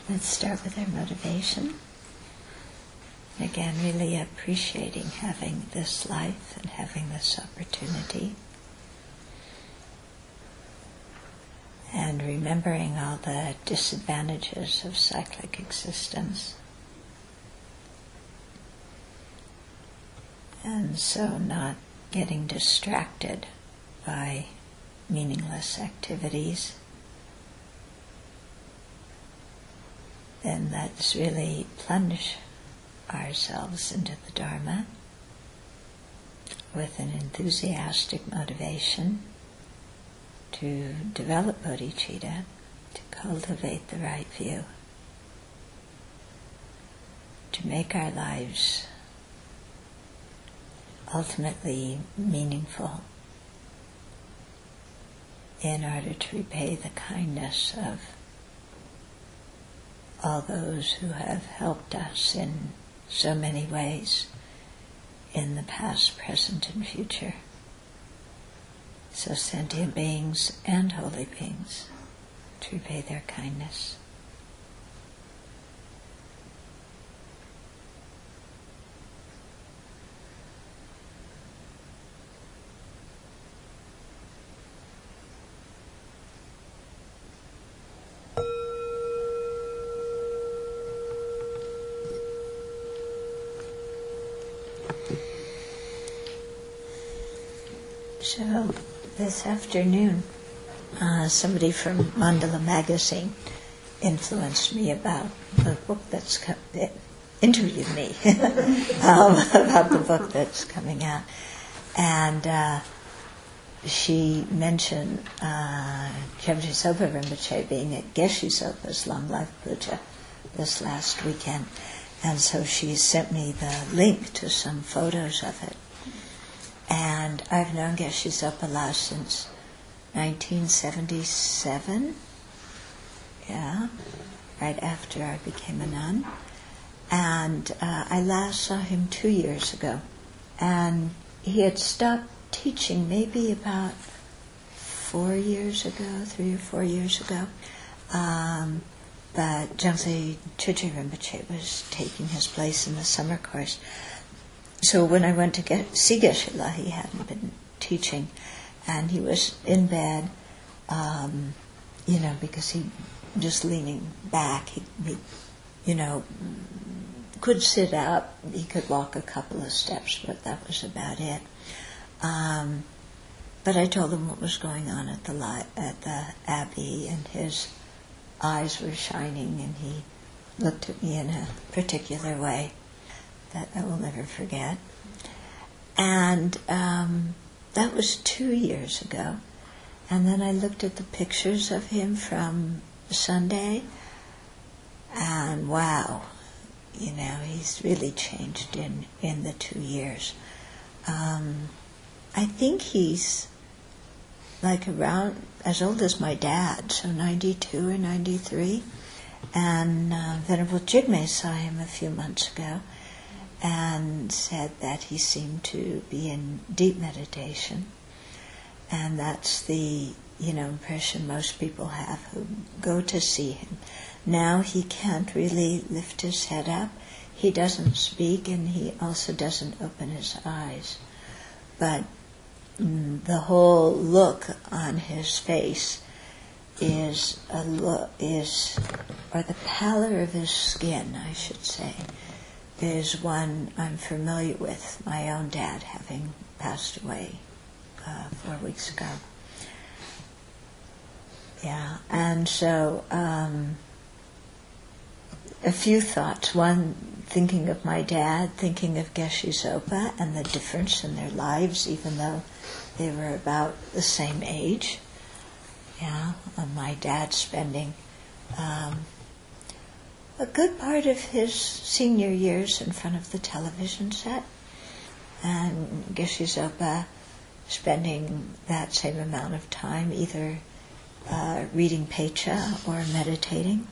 Let's start with our motivation. Again, really appreciating having this life and having this opportunity. And remembering all the disadvantages of cyclic existence. And so not getting distracted by meaningless activities. Then let's really plunge ourselves into the Dharma with an enthusiastic motivation to develop bodhicitta, to cultivate the right view, to make our lives ultimately meaningful in order to repay the kindness of all those who have helped us in so many ways in the past, present, and future. So sentient beings and holy beings, to repay their kindness. So this afternoon, somebody from Mandala magazine influenced me about the book that's interviewed me about the book that's coming out, and she mentioned Khemje Sopa Rinpoche being at Geshe Sopa's Long Life Puja this last weekend, and so she sent me the link to some photos of it. And I've known Geshe Sopa La since 1977, right after I became a nun. And I last saw him 2 years ago. And he had stopped teaching maybe about 4 years ago, 3 or 4 years ago. But Jangse Chögyam Rinpoche was taking his place in the summer course. So when I went to see Geshe La, he hadn't been teaching, and he was in bed, because he just leaning back. He could sit up. He could walk a couple of steps, but that was about it. But I told him what was going on at the Abbey, and his eyes were shining, and he looked at me in a particular way that I will never forget. And that was 2 years ago. And then I looked at the pictures of him from Sunday, and wow, he's really changed in the 2 years. I think he's like around as old as my dad, so 92 or 93. And Venerable Jigme saw him a few months ago, and said that he seemed to be in deep meditation. And that's the, impression most people have who go to see him. Now he can't really lift his head up. He doesn't speak, and he also doesn't open his eyes. But the whole look on his face or the pallor of his skin, I should say, is one I'm familiar with, my own dad having passed away 4 weeks ago. Yeah, and so a few thoughts. One, thinking of my dad, thinking of Geshe Sopa and the difference in their lives, even though they were about the same age. Yeah, and my dad spending a good part of his senior years in front of the television set, and Geshe Sopa spending that same amount of time either reading Pecha or meditating.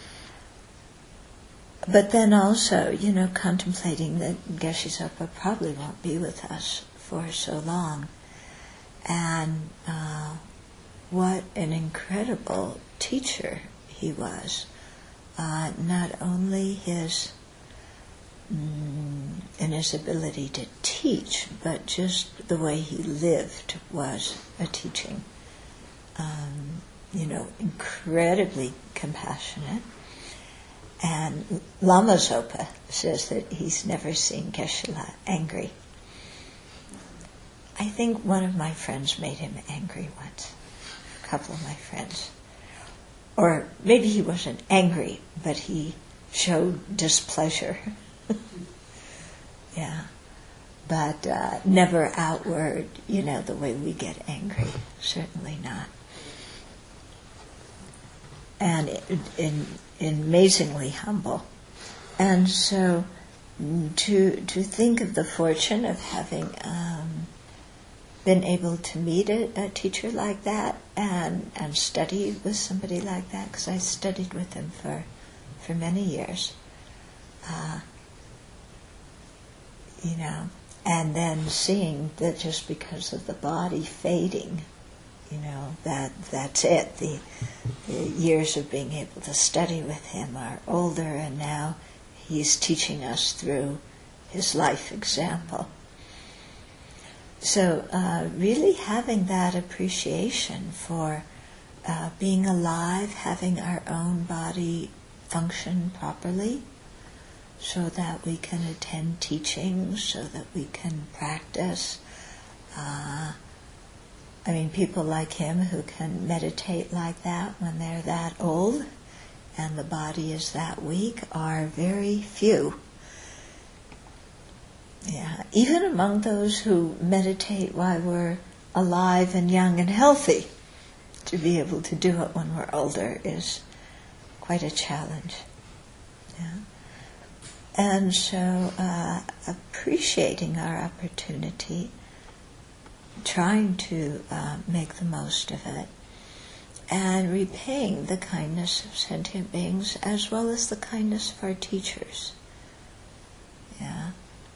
But then also, contemplating that Geshe Sopa probably won't be with us for so long. And what an incredible teacher he was. not only in his ability to teach, but just the way he lived was a teaching. Incredibly compassionate. And Lama Zopa says that he's never seen Geshe-la angry. I think one of my friends made him angry once. A couple of my friends. Or maybe he wasn't angry, but he showed displeasure. Yeah. But never outward, the way we get angry. Certainly not. And amazingly humble. And so to think of the fortune of having been able to meet a teacher like that and study with somebody like that, because I studied with him for many years, and then seeing that just because of the body fading, that's it. The years of being able to study with him are older, and now he's teaching us through his life example. So really having that appreciation for being alive, having our own body function properly, so that we can attend teachings, so that we can practice. People like him who can meditate like that when they're that old and the body is that weak are very few. Yeah, even among those who meditate while we're alive and young and healthy, to be able to do it when we're older is quite a challenge. Yeah. And so appreciating our opportunity, trying to make the most of it, and repaying the kindness of sentient beings as well as the kindness of our teachers. Yeah.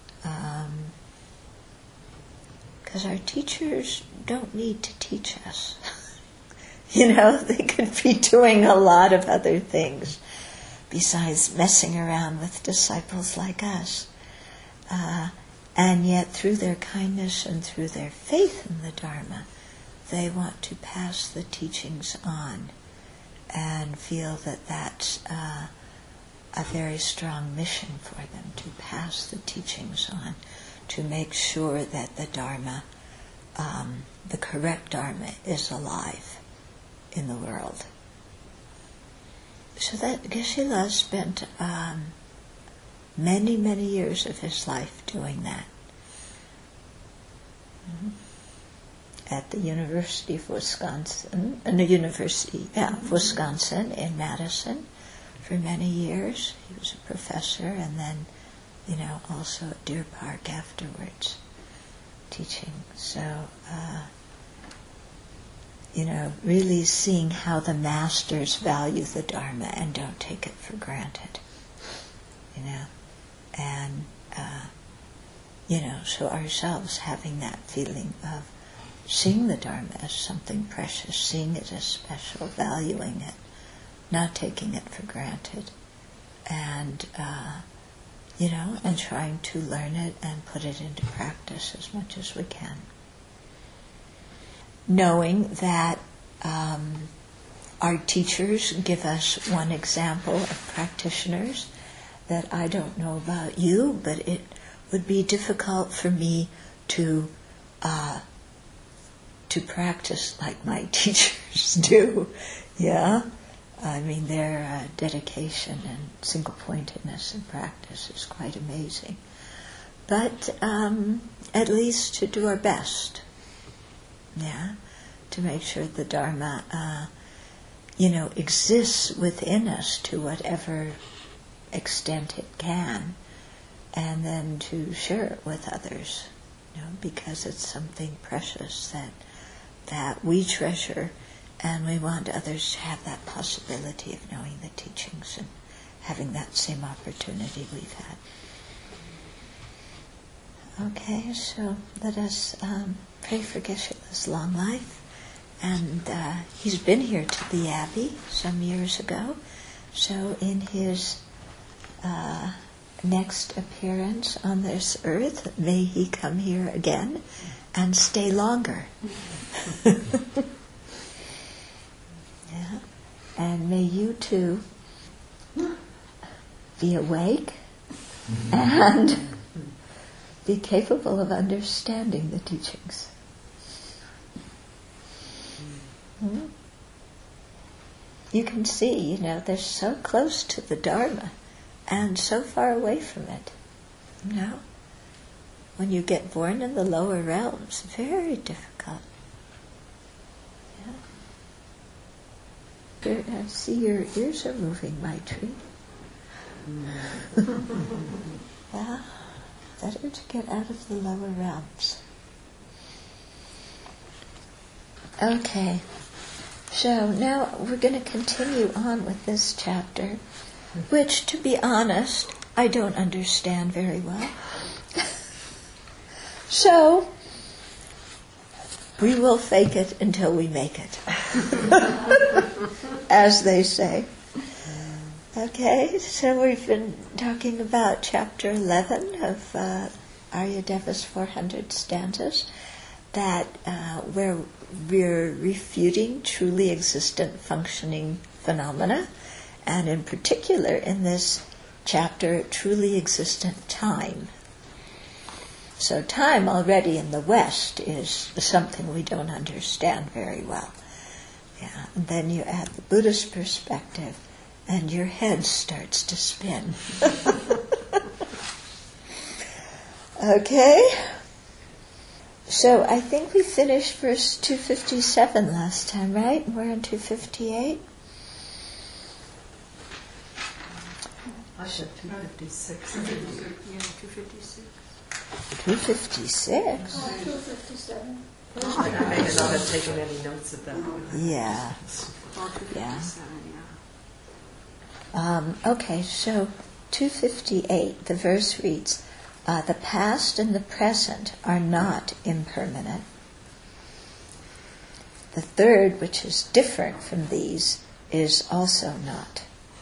Because our teachers don't need to teach us. They could be doing a lot of other things besides messing around with disciples like us. And yet through their kindness and through their faith in the Dharma, they want to pass the teachings on and feel that that's a very strong mission for them, to pass the teachings on, to make sure that the Dharma, the correct Dharma, is alive in the world. So that Geshe-la spent many, many years of his life doing that. At the University of Wisconsin, Wisconsin in Madison for many years. He was a professor, and then, also at Deer Park afterwards, teaching. So, really seeing how the masters value the Dharma and don't take it for granted. And, so ourselves having that feeling of seeing the Dharma as something precious, seeing it as special, valuing it, not taking it for granted, and, and trying to learn it and put it into practice as much as we can. Knowing that our teachers give us one example of practitioners that I don't know about you, but it would be difficult for me to practice like my teachers do. Yeah? Their dedication and single-pointedness in practice is quite amazing. But at least to do our best. Yeah? To make sure the Dharma, exists within us to whatever extent it can, and then to share it with others, because it's something precious that we treasure, and we want others to have that possibility of knowing the teachings and having that same opportunity we've had. Okay, so let us pray for Geshe-la's long life. And he's been here to the Abbey some years ago, So in his next appearance on this earth, may he come here again and stay longer. Yeah. And may you too be awake and be capable of understanding the teachings. You can see, they're so close to the Dharma and so far away from it. When you get born in the lower realms, very difficult. Yeah. I see your ears are moving, Maitri. Yeah. Better to get out of the lower realms. Okay. So now we're going to continue on with this chapter, which, to be honest, I don't understand very well. So, we will fake it until we make it, as they say. Okay, so we've been talking about chapter 11 of Aryadeva's 400 stanzas, that where we're refuting truly existent functioning phenomena, and in particular in this chapter, truly existent time. So time already in the West is something we don't understand very well. Yeah, and then you add the Buddhist perspective, and your head starts to spin. Okay? So I think we finished verse 257 last time, right? We're on 258. I said 256. Yeah, 256. 256? 257. I may not have taken any notes of that. Yeah. Yeah. Okay, so 258, the verse reads, the past and the present are not impermanent. The third, which is different from these, is also not.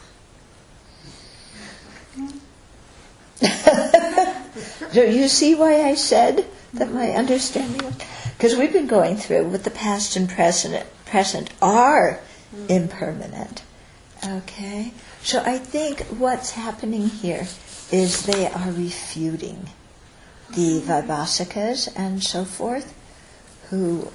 Do you see why I said that my understanding was... Because we've been going through with the past and present are impermanent. Okay? So I think what's happening here is they are refuting the Vaibhasikas and so forth, who,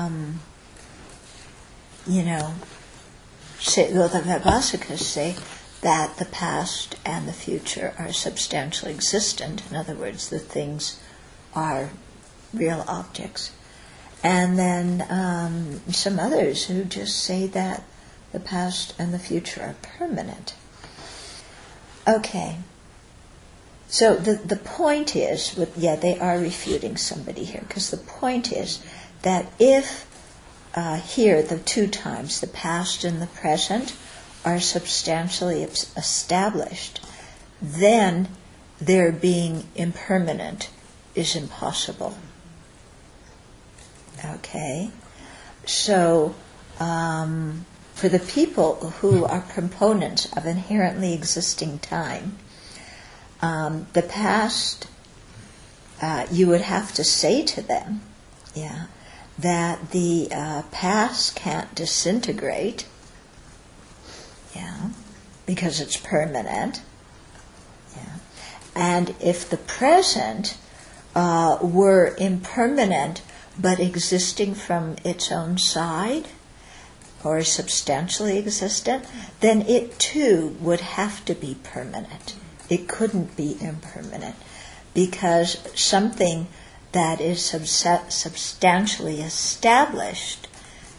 say, well, the Vaibhasikas say that the past and the future are substantially existent. In other words, the things are real objects. And then some others who just say that the past and the future are permanent. Okay. So the point is, they are refuting somebody here, because the point is that if here the two times, the past and the present, are substantially established, then their being impermanent is impossible. Okay? So, for the people who are proponents of inherently existing time, the past, you would have to say to them, that the past can't disintegrate, because it's permanent. And if the present were impermanent but existing from its own side, or substantially existent, then it too would have to be permanent. It couldn't be impermanent, because something that is substantially established,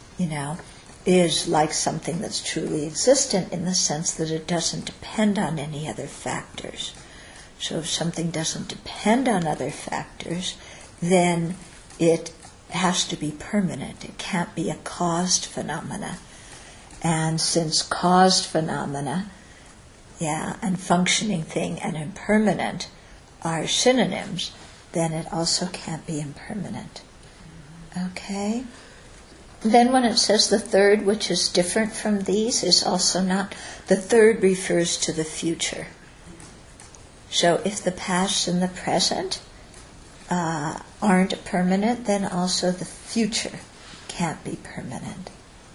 is like something that's truly existent in the sense that it doesn't depend on any other factors. So if something doesn't depend on other factors, then it has to be permanent. It can't be a caused phenomena. And since caused phenomena, and functioning thing and impermanent are synonyms, then it also can't be impermanent. Okay? Then when it says the third, which is different from these, is also not, the third refers to the future. So if the past and the present aren't permanent, then also the future can't be permanent.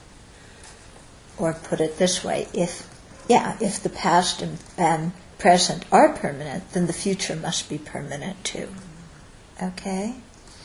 Or put it this way, if the past and present are permanent, then the future must be permanent too. Okay?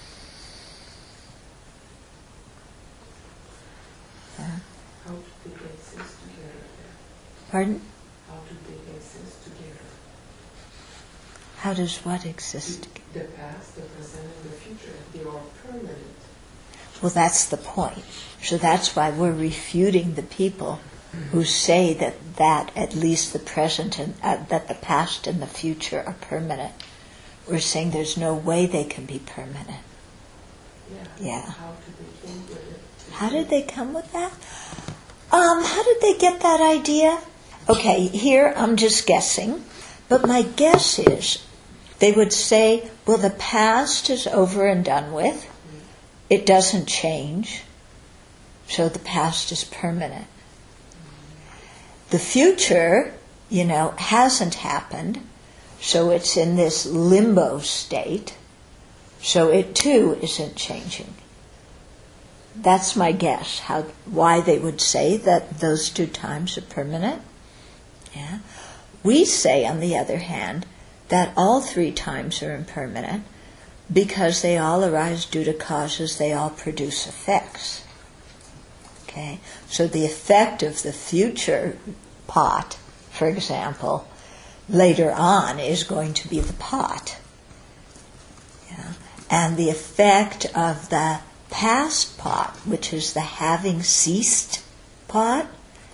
Yeah. How do they exist together? Pardon? How do they exist together? How does what exist? The past, the present, and the future, they are permanent. Well, that's the point. So that's why we're refuting the people who say that at least the present and that the past and the future are permanent. We're saying there's no way they can be permanent. Yeah. How did they think with it? How did they come with that? How did they get that idea? Okay, here I'm just guessing, but my guess is they would say, well, the past is over and done with. It doesn't change, so the past is permanent. The future, hasn't happened, so it's in this limbo state, so it too isn't changing. That's my guess, why they would say that those two times are permanent. Yeah. We say, on the other hand, that all three times are impermanent because they all arise due to causes, they all produce effects. Okay? So the effect of the future pot, for example, later on is going to be the pot. Yeah? And the effect of the past pot, which is the having ceased pot,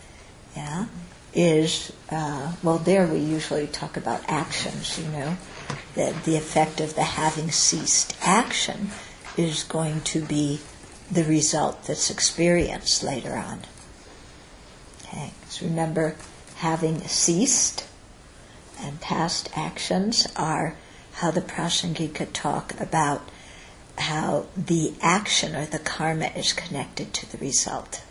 is, there we usually talk about actions, the effect of the having ceased action is going to be the result that's experienced later on. Okay, so remember, having ceased and past actions are how the Prasangika talk about how the action or the karma is connected to the result.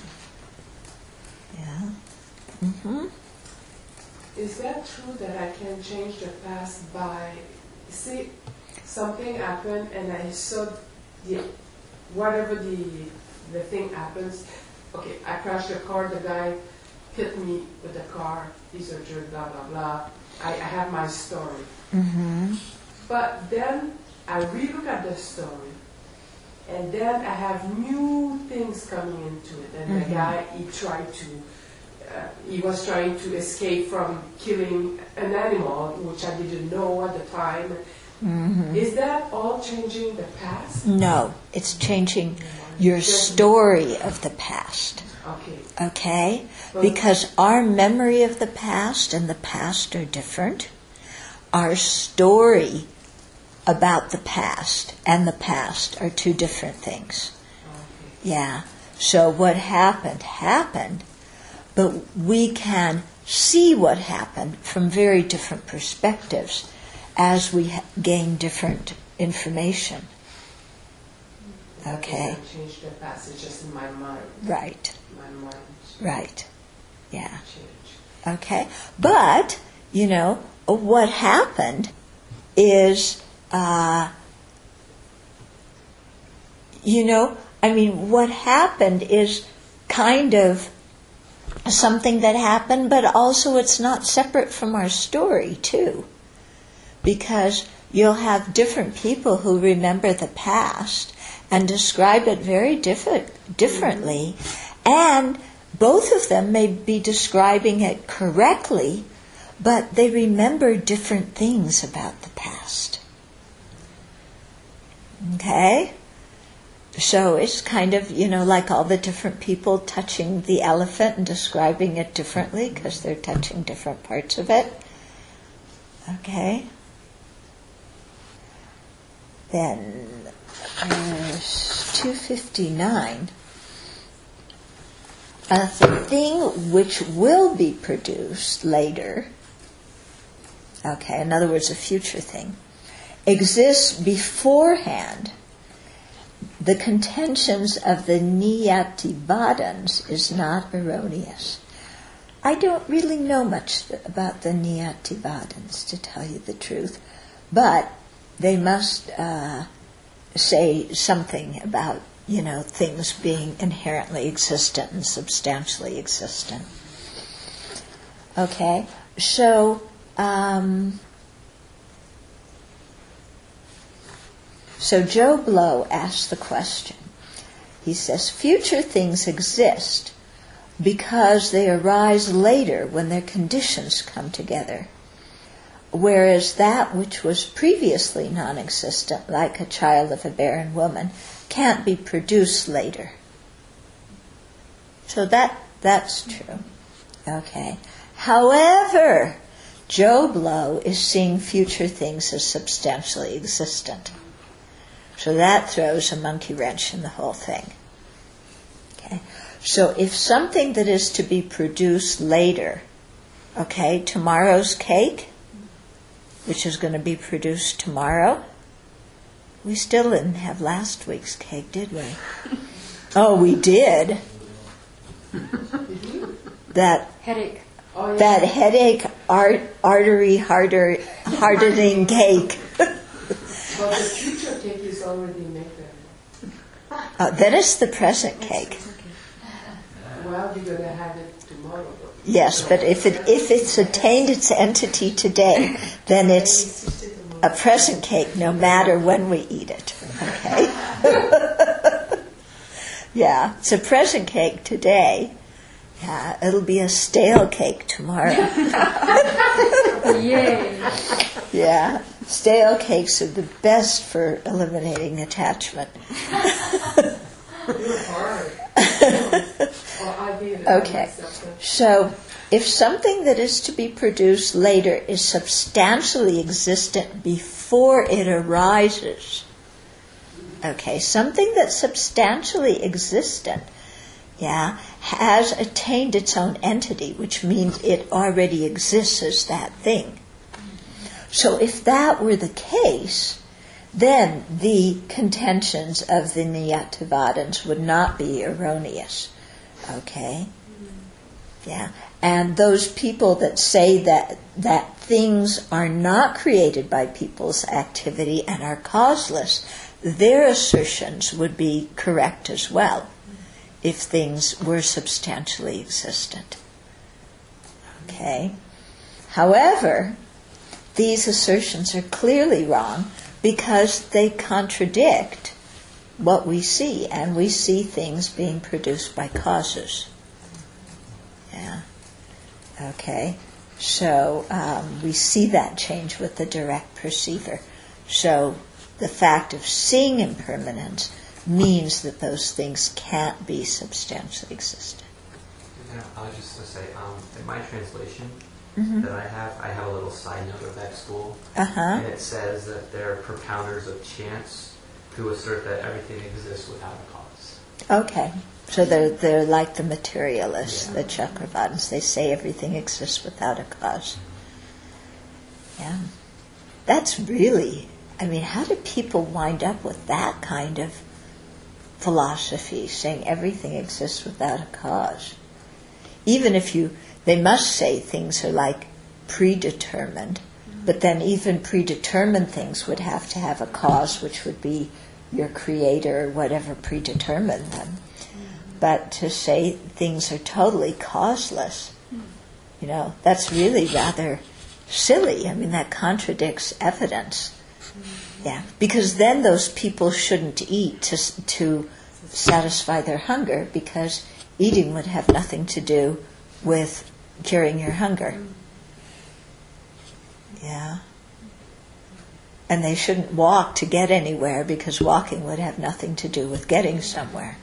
Yeah. Mm-hmm. Is that true that I can change the past by, see, something happened and I saw whatever the thing happens, okay, I crashed the car, the guy hit me with the car, he's a jerk, blah, blah, blah. I have my story. Mm-hmm. But then I relook at the story, and then I have new things coming into it. And the guy, he was trying to escape from killing an animal, which I didn't know at the time. Mm-hmm. Is that all changing the past? No, it's changing your story of the past. Okay? Because our memory of the past and the past are different. Our story about the past and the past are two different things. Yeah. So what happened, but we can see what happened from very different perspectives as we gain different information. Okay. I change the past, it's just in my mind. Right. My mind. Right. Yeah. Change. Okay. But, what happened is, what happened is kind of something that happened, but also it's not separate from our story, too. Because you'll have different people who remember the past and describe it very differently, and both of them may be describing it correctly, but they remember different things about the past. Okay? So it's kind of, like all the different people touching the elephant and describing it differently because they're touching different parts of it. Okay? Then, verse 259. A thing which will be produced later, okay, in other words, a future thing, exists beforehand the contentions of the Niyatibadans is not erroneous. I don't really know much about the Niyatibadans, to tell you the truth, but they must say something about, things being inherently existent and substantially existent. Okay, so Joe Blow asked the question. He says, future things exist because they arise later when their conditions come together, whereas that which was previously non-existent, like a child of a barren woman, can't be produced later. So that's true. Okay. However, Joe Blow is seeing future things as substantially existent. So that throws a monkey wrench in the whole thing. Okay. So if something that is to be produced later, tomorrow's cake, which is going to be produced tomorrow, we still didn't have last week's cake, did we? Oh, we did. That headache. Oh, yeah. That headache, artery hardening cake. But the future cake is already made there. That is the present cake. Well, you're going to have it tomorrow. Yes, but if it's attained its entity today, then it's a present cake no matter when we eat it. Okay? Yeah, it's a present cake today. Yeah, it'll be a stale cake tomorrow. Yay! Yeah, stale cakes are the best for eliminating attachment. You're hard. Okay, so if something that is to be produced later is substantially existent before it arises, something that's substantially existent, has attained its own entity, which means it already exists as that thing. So if that were the case, then the contentions of the Niyatavadins would not be erroneous. Okay? Yeah. And those people that say that things are not created by people's activity and are causeless, their assertions would be correct as well if things were substantially existent. Okay? However, these assertions are clearly wrong because they contradict what we see, and we see things being produced by causes. Yeah. Okay. So we see that change with the direct perceiver. So the fact of seeing impermanence means that those things can't be substantially existent. I was just going to say, in my translation Mm-hmm. that I have a little side note of that school, Uh-huh. and it says that they're propounders of chance who assert that everything exists without a cause. Okay. So they're like the materialists, the Chakravartins. They say everything exists without a cause. Yeah. That's really, how do people wind up with that kind of philosophy, saying everything exists without a cause? Even if they must say things are like predetermined, but then even predetermined things would have to have a cause, which would be your creator or whatever predetermined them. But to say things are totally causeless, that's really rather silly. That contradicts evidence. Yeah, because then those people shouldn't eat to satisfy their hunger, because eating would have nothing to do with curing your hunger. Yeah. And they shouldn't walk to get anywhere, because walking would have nothing to do with getting somewhere.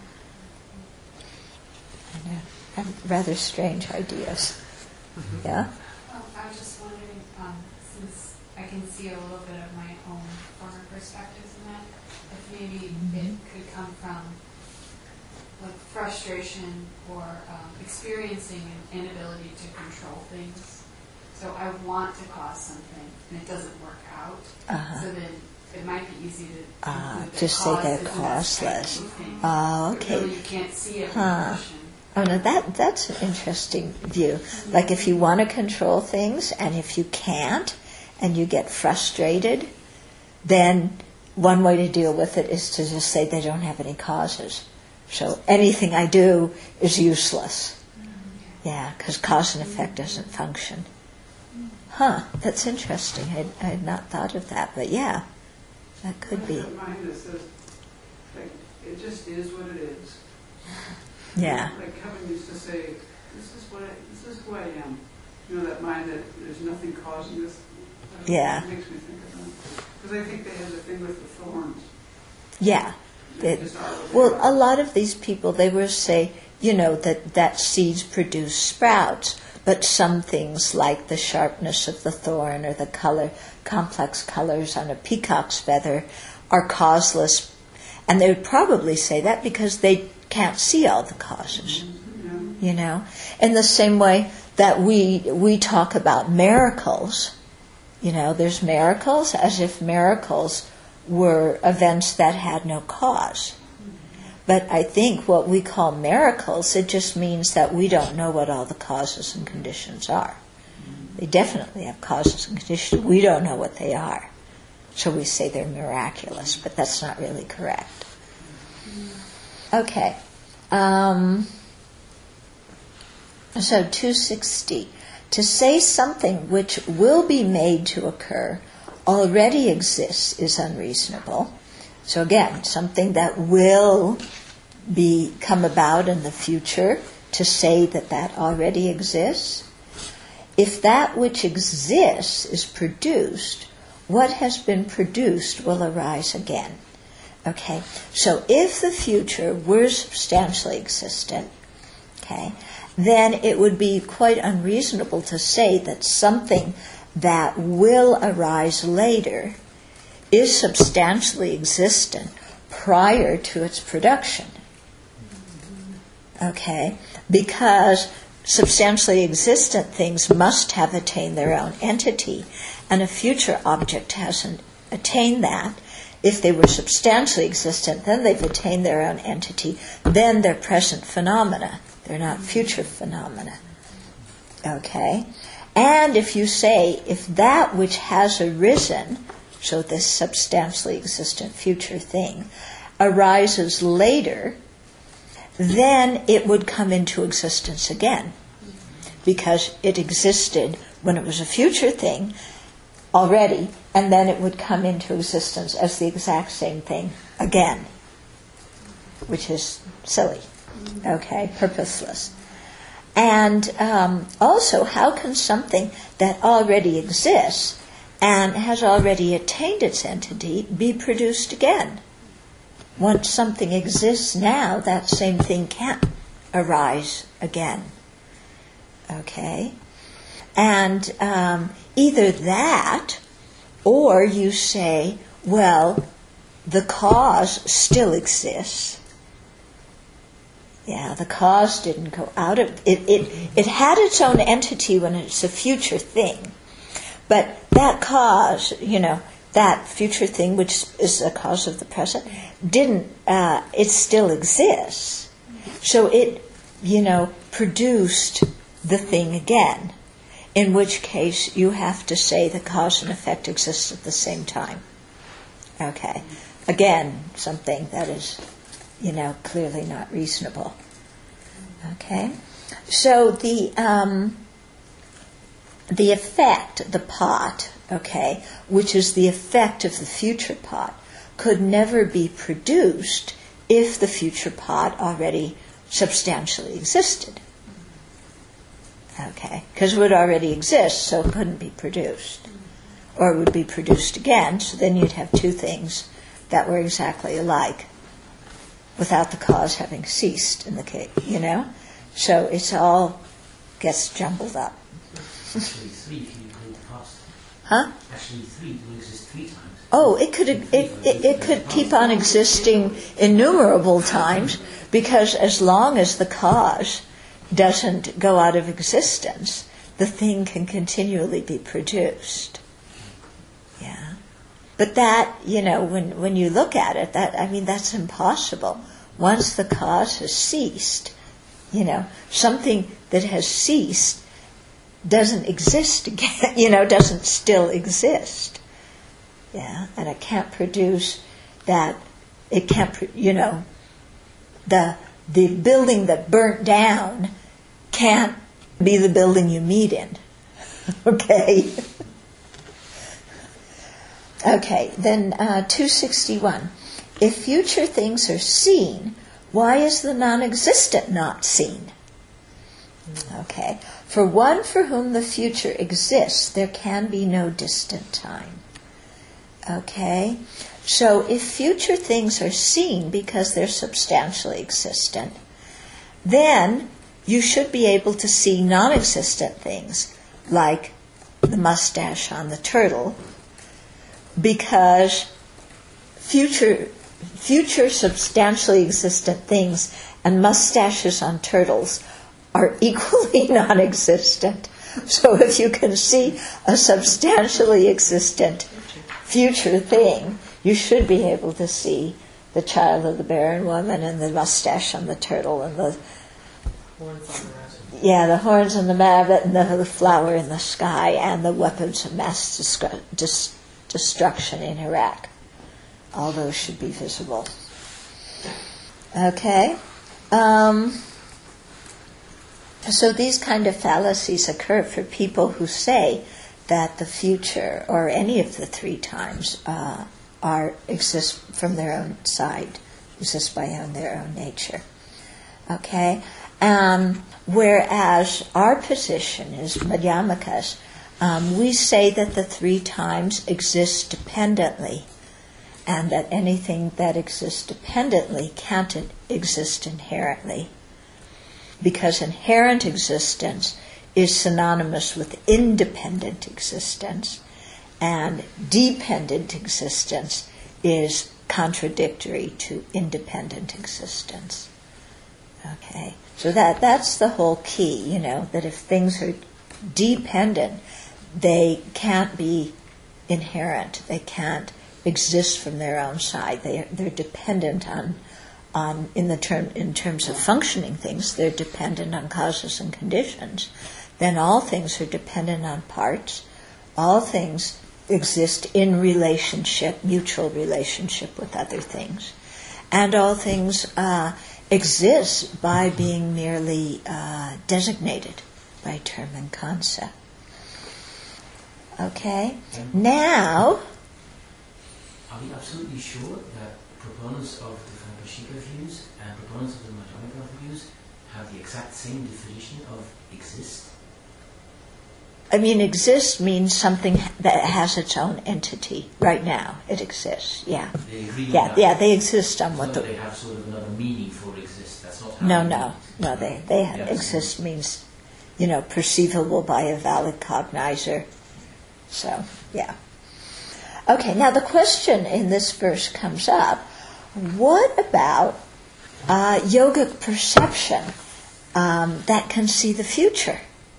Rather strange ideas. Mm-hmm. Yeah? I was just wondering, since I can see a little bit of my own former perspectives in that, if maybe it could come from like frustration or experiencing an inability to control things. So I want to cause something and it doesn't work out. Uh-huh. So then it might be easy to include to the say cause they're as an causeless. abstract thing. Oh, But okay. really you can't see it Huh. in motion. Oh, no, that's an interesting view. Like if you want to control things, and if you can't, and you get frustrated, then one way to deal with it is to just say they don't have any causes. So anything I do is useless. Yeah, because cause and effect doesn't function. Huh, that's interesting. I had not thought of that, but yeah, that could be. I have a mind that says, like, it just is what it is. Yeah. Like Kevin used to say, this is who I am. You know, that mind that there's nothing causing this. Yeah. It makes me think of that. Because I think they have the thing with the thorns. Yeah. They just are what they Well, are. a lot of these people, they will say, that seeds produce sprouts, but some things like the sharpness of the thorn or the complex colors on a peacock's feather are causeless. And they would probably say that because they can't see all the causes. In the same way that we talk about miracles, there's miracles as if miracles were events that had no cause. But I think what we call miracles, it just means that we don't know what all the causes and conditions are. They definitely have causes and conditions. We don't know what they are. So we say they're miraculous, but that's not really correct. Okay. So 260. To say something which will be made to occur already exists is unreasonable. So again, something that will come about in the future, to say that already exists. If that which exists is produced, what has been produced will arise again. Okay, so if the future were substantially existent, okay, then it would be quite unreasonable to say that something that will arise later is substantially existent prior to its production. Okay, because substantially existent things must have attained their own entity, and a future object hasn't attained that. If they were substantially existent, then they've attained their own entity, then they're present phenomena. They're not future phenomena. Okay? And if you say, if that which has arisen, so this substantially existent future thing, arises later, then it would come into existence again. Because it existed when it was a future thing already, and then it would come into existence as the exact same thing again, which is silly, okay, purposeless. And also, how can something that already exists and has already attained its entity be produced again? Once something exists now, that same thing can't arise again. Okay? And either that, or you say, well, the cause still exists. Yeah, the cause didn't go out of it. It had its own entity when it's a future thing. But that cause, that future thing, which is the cause of the present, it still exists. So it, produced the thing again. In which case you have to say the cause and effect exist at the same time. Okay. Again, something that is, clearly not reasonable. Okay. So the effect, the pot, okay, which is the effect of the future pot, could never be produced if the future pot already substantially existed. Okay, because it would already exist, so it couldn't be produced. Or it would be produced again, so then you'd have two things that were exactly alike without the cause having ceased in the case, So it's all gets jumbled up. Actually, three if you include the past. Huh? Actually, three will exist 3 times. Oh, it could keep on existing innumerable times, because as long as the cause doesn't go out of existence, the thing can continually be produced. Yeah. But that, when you look at it, that's impossible. Once the cause has ceased, something that has ceased doesn't exist again, doesn't still exist. Yeah, and it can't produce that, it can't, the building that burnt down can't be the building you meet in. Okay? Okay, then 261. If future things are seen, why is the non-existent not seen? Okay. For one for whom the future exists, there can be no distant time. Okay? So if future things are seen because they're substantially existent, then you should be able to see non-existent things, like the mustache on the turtle, because future substantially existent things and mustaches on turtles are equally non-existent. So if you can see a substantially existent future thing, you should be able to see the child of the barren woman and the mustache on the turtle and the Horns on the rabbit. yeah, the horns on the rabbit and the flower in the sky and the weapons of mass destruction in Iraq. All those should be visible. Okay. So these kind of fallacies occur for people who say that the future, or any of the three times, exist from their own side, exist by their own nature. Okay? Whereas our position is Madhyamaka's, we say that the three times exist dependently, and that anything that exists dependently can't exist inherently, because inherent existence is synonymous with independent existence, and dependent existence is contradictory to independent existence. Okay, so that's the whole key, that if things are dependent, they can't be inherent, they can't exist from their own side. They're dependent on in terms of functioning things, they're dependent on causes and conditions. Then all things are dependent on parts. All things exist in relationship, mutual relationship with other things. And all things exist by being merely designated by term and concept. Okay? Now, are we absolutely sure that proponents of the Vipassika views and proponents of the Madhyamaka views have the exact same definition of exist? Exist means something that has its own entity. Right now, it exists. Yeah, They really yeah. They exist on what they have sort of another meaning for exist. That's not how No. They exist means, perceivable by a valid cognizer. So, yeah. Okay. Now the question in this verse comes up: what about yogic perception that can see the future?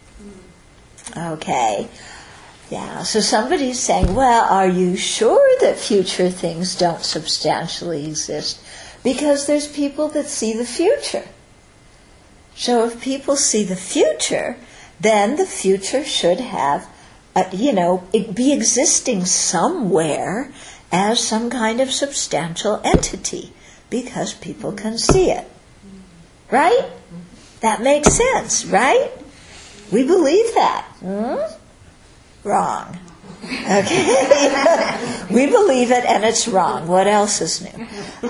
Okay. Yeah, so somebody's saying, well, are you sure that future things don't substantially exist? Because there's people that see the future. So if people see the future, then the future should have, it be existing somewhere as some kind of substantial entity, because people can see it. Right? That makes sense, right? We believe that. Wrong. Okay? We believe it and it's wrong. What else is new?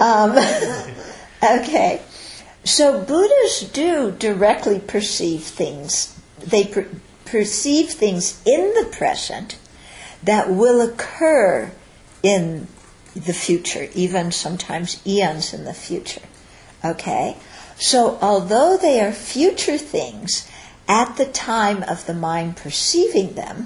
Okay. So Buddhas do directly perceive things. They perceive things in the present that will occur in the future, even sometimes eons in the future. Okay? So although they are future things, at the time of the mind perceiving them,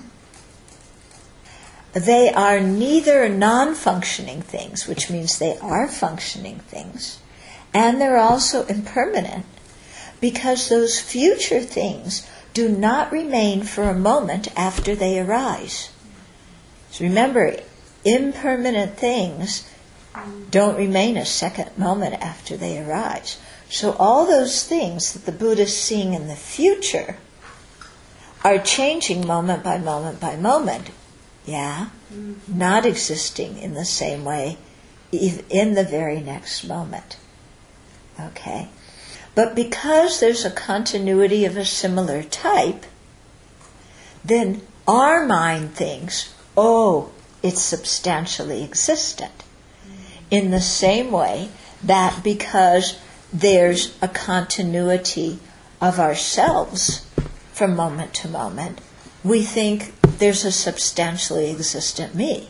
they are neither non-functioning things, which means they are functioning things, and they're also impermanent, because those future things do not remain for a moment after they arise. So remember, impermanent things don't remain a second moment after they arise. So all those things that the Buddha is seeing in the future are changing moment by moment by moment. Yeah? Not existing in the same way in the very next moment. Okay? But because there's a continuity of a similar type, then our mind thinks, oh, it's substantially existent. In the same way that because there's a continuity of ourselves from moment to moment, we think there's a substantially existent me.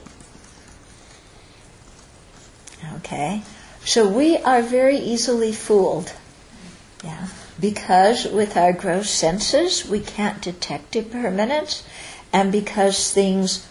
Okay? So we are very easily fooled. Yeah? Because with our gross senses we can't detect impermanence, and because things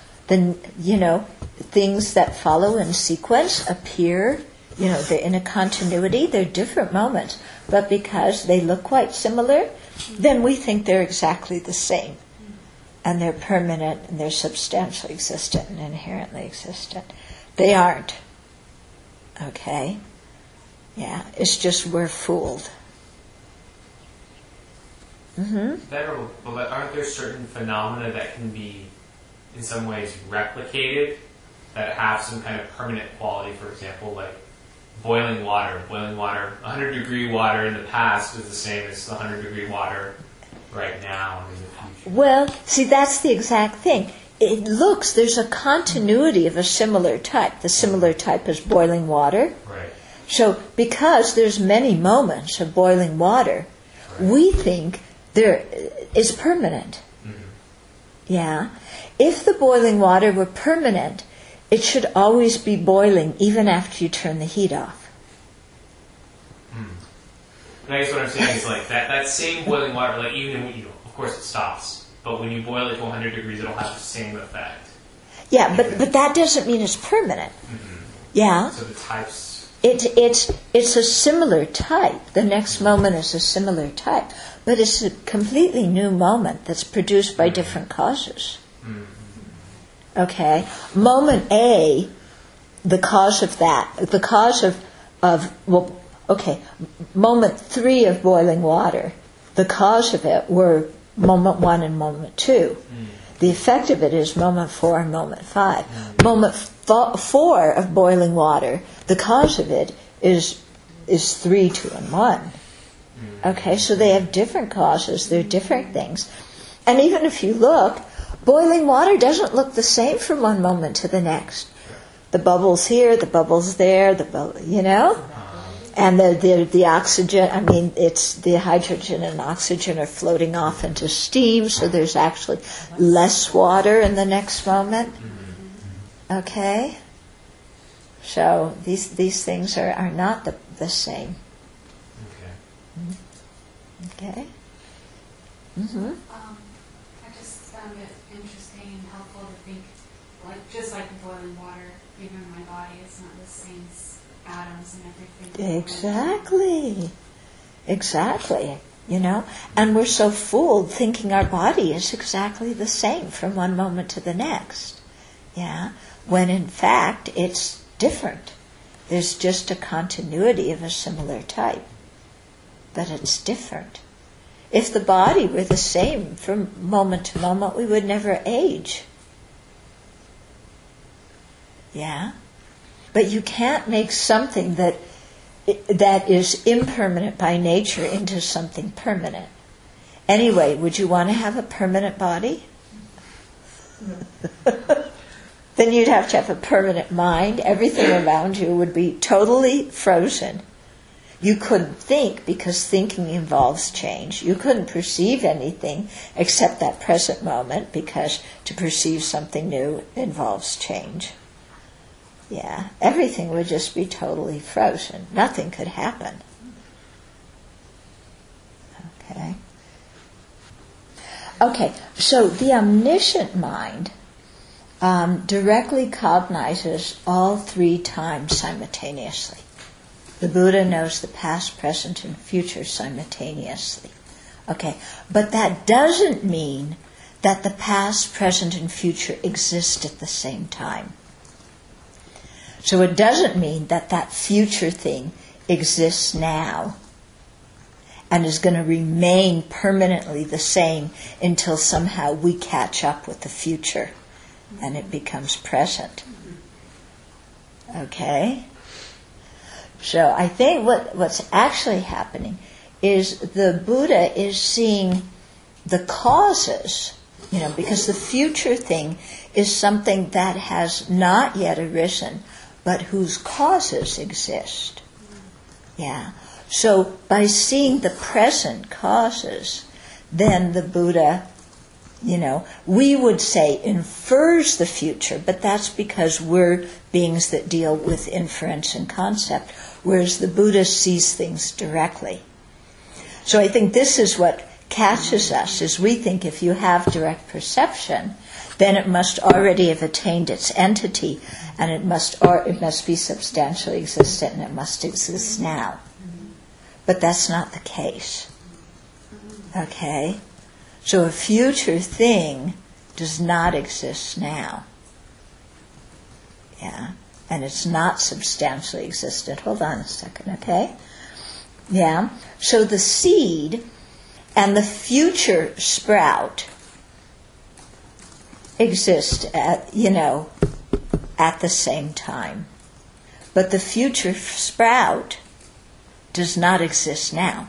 that follow in sequence appear, they're in a continuity, they're different moments, but because they look quite similar, then we think they're exactly the same. And they're permanent, and they're substantially existent and inherently existent. They aren't. Okay? Yeah, it's just we're fooled. Venerable, but aren't there certain phenomena that can be, in some ways, replicated, that have some kind of permanent quality? For example, like boiling water. 100-degree water in the past is the same as the 100-degree water right now and in the future. Well, see, that's the exact thing. There's a continuity of a similar type. The similar type is boiling water. Right. So because there's many moments of boiling water, we think there is permanent. Yeah? If the boiling water were permanent, it should always be boiling even after you turn the heat off. And I guess what I'm saying is like that same boiling water, like even when, of course it stops, but when you boil it to 100 degrees, it'll have the same effect. Yeah, but that doesn't mean it's permanent. Yeah? So the types... It's a similar type. The next moment is a similar type. But it's a completely new moment that's produced by different causes. Okay? Moment A, the cause of that, the cause moment 3 of boiling water, the cause of it were moment 1 and moment 2. The effect of it is moment 4 and moment 5. Moment 4 of boiling water, the cause of it is 3, 2, and 1. Okay, so they have different causes, they're different things. And even if you look, boiling water doesn't look the same from one moment to the next. The bubbles here, the bubbles there, and the oxygen, it's the hydrogen and oxygen are floating off into steam, so there's actually less water in the next moment. Okay? So these things are not the same. Okay? I just found it interesting and helpful to think, just like boiling water, even in my body, it's not the same atoms and everything. Exactly. And we're so fooled thinking our body is exactly the same from one moment to the next. Yeah? When in fact it's different. There's just a continuity of a similar type. But it's different. If the body were the same from moment to moment, we would never age. Yeah? But you can't make something that is impermanent by nature into something permanent. Anyway, would you want to have a permanent body? Then you'd have to have a permanent mind. Everything around you would be totally frozen. You couldn't think because thinking involves change. You couldn't perceive anything except that present moment because to perceive something new involves change. Yeah, everything would just be totally frozen. Nothing could happen. Okay, so the omniscient mind directly cognizes all 3 times simultaneously. The Buddha knows the past, present, and future simultaneously. Okay, but that doesn't mean that the past, present, and future exist at the same time. So it doesn't mean that that future thing exists now and is going to remain permanently the same until somehow we catch up with the future and it becomes present. Okay? So I think what's actually happening is the Buddha is seeing the causes, because the future thing is something that has not yet arisen, but whose causes exist. Yeah. So by seeing the present causes, then the Buddha, we would say infers the future, but that's because we're beings that deal with inference and concept, whereas the Buddha sees things directly. So I think this is what catches us, is we think if you have direct perception, then it must already have attained its entity, and it must be substantially existent, and it must exist now. But that's not the case. Okay? So a future thing does not exist now. Yeah? And it's not substantially existent. Hold on a second, okay? Yeah? So the seed and the future sprout exist at the same time. But the future sprout does not exist now.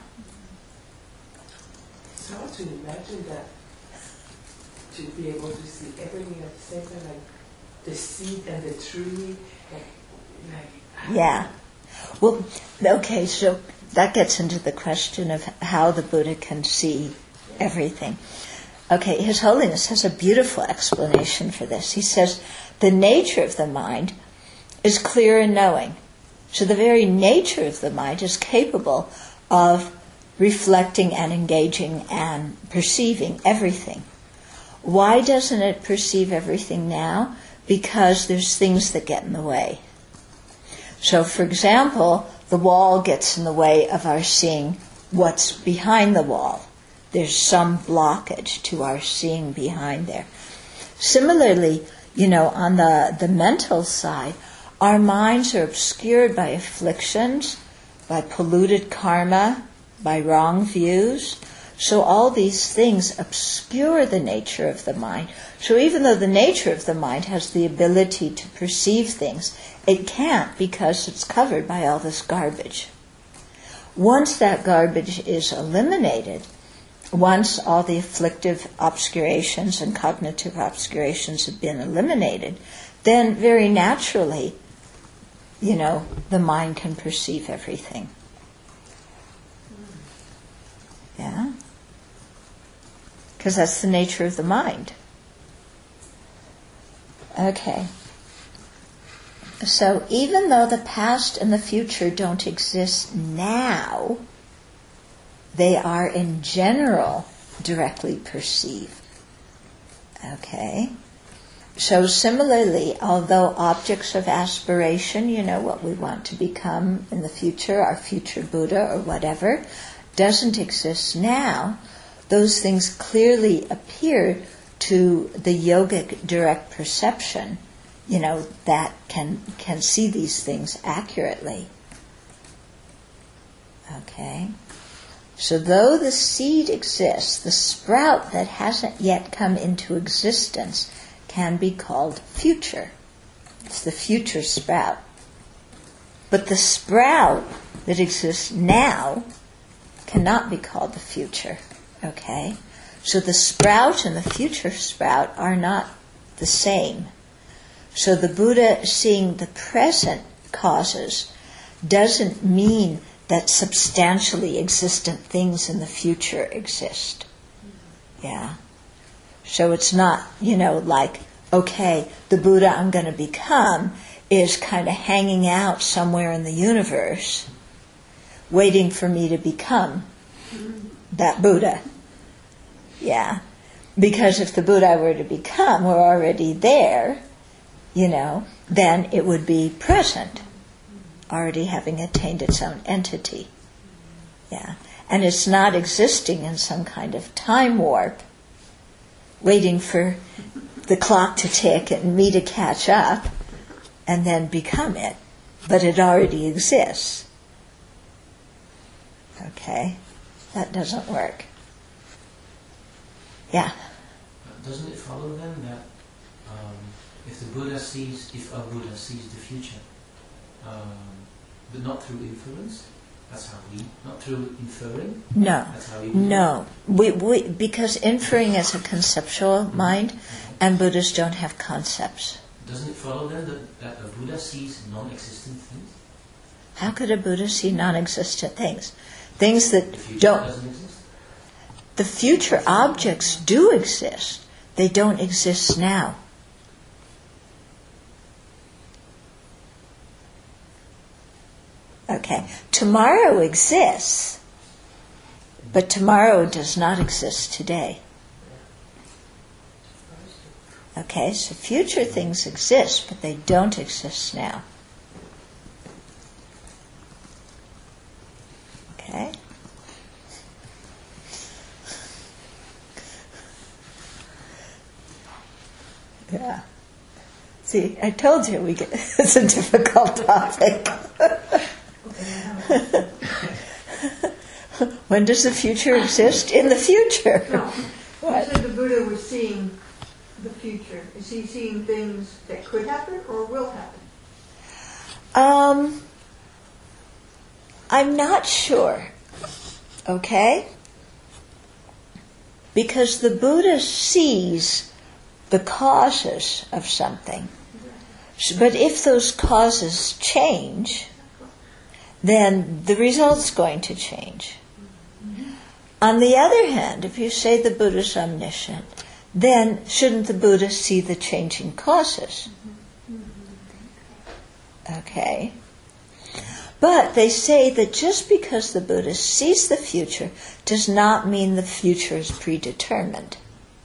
It's hard to imagine that, to be able to see everything at the same time, like the seed and the tree, Yeah. Well, okay, so that gets into the question of how the Buddha can see everything. Okay, His Holiness has a beautiful explanation for this. He says, the nature of the mind is clear and knowing. So the very nature of the mind is capable of reflecting and engaging and perceiving everything. Why doesn't it perceive everything now? Because there's things that get in the way. So, for example, the wall gets in the way of our seeing what's behind the wall. There's some blockage to our seeing behind there. Similarly, on the mental side, our minds are obscured by afflictions, by polluted karma, by wrong views. So all these things obscure the nature of the mind. So even though the nature of the mind has the ability to perceive things, it can't because it's covered by all this garbage. Once that garbage is eliminated, once all the afflictive obscurations and cognitive obscurations have been eliminated, then very naturally, the mind can perceive everything. Yeah? Because that's the nature of the mind. Okay. So even though the past and the future don't exist now, they are in general directly perceived. Okay? So similarly, although objects of aspiration, what we want to become in the future, our future Buddha or whatever, doesn't exist now, those things clearly appear to the yogic direct perception, that can see these things accurately. Okay? So though the seed exists, the sprout that hasn't yet come into existence can be called future. It's the future sprout. But the sprout that exists now cannot be called the future. Okay? So the sprout and the future sprout are not the same. So the Buddha seeing the present causes doesn't mean that substantially existent things in the future exist. Yeah. So it's not, like, okay, the Buddha I'm going to become is kind of hanging out somewhere in the universe, waiting for me to become that Buddha. Yeah. Because if the Buddha I were to become were already there, then it would be present, already having attained its own entity. Yeah. And it's not existing in some kind of time warp, waiting for the clock to tick and me to catch up. and then become it, but it already exists. Okay? That doesn't work. Yeah. Doesn't it follow then that if a Buddha sees the future, but not through influence, that's how we, not through inferring? No. That's how we No. Because inferring is a conceptual mind, and Buddhists don't have concepts. Doesn't it follow then that a Buddha sees non-existent things? How could a Buddha see non-existent things? Things that The future don't... doesn't exist? The future objects do exist. They don't exist now. Okay. Tomorrow exists, but tomorrow does not exist today. Okay, so future things exist, but they don't exist now. Okay? Yeah. See, I told you it's a difficult topic. When does the future exist? In the future. No. What? You said the Buddha was seeing the future. Is he seeing things that could happen or will happen? I'm not sure. Okay? Because the Buddha sees the causes of something. But if those causes change, then the result's going to change. On the other hand, if you say the Buddha's omniscient, then shouldn't the Buddha see the changing causes? Okay. But they say that just because the Buddha sees the future does not mean the future is predetermined.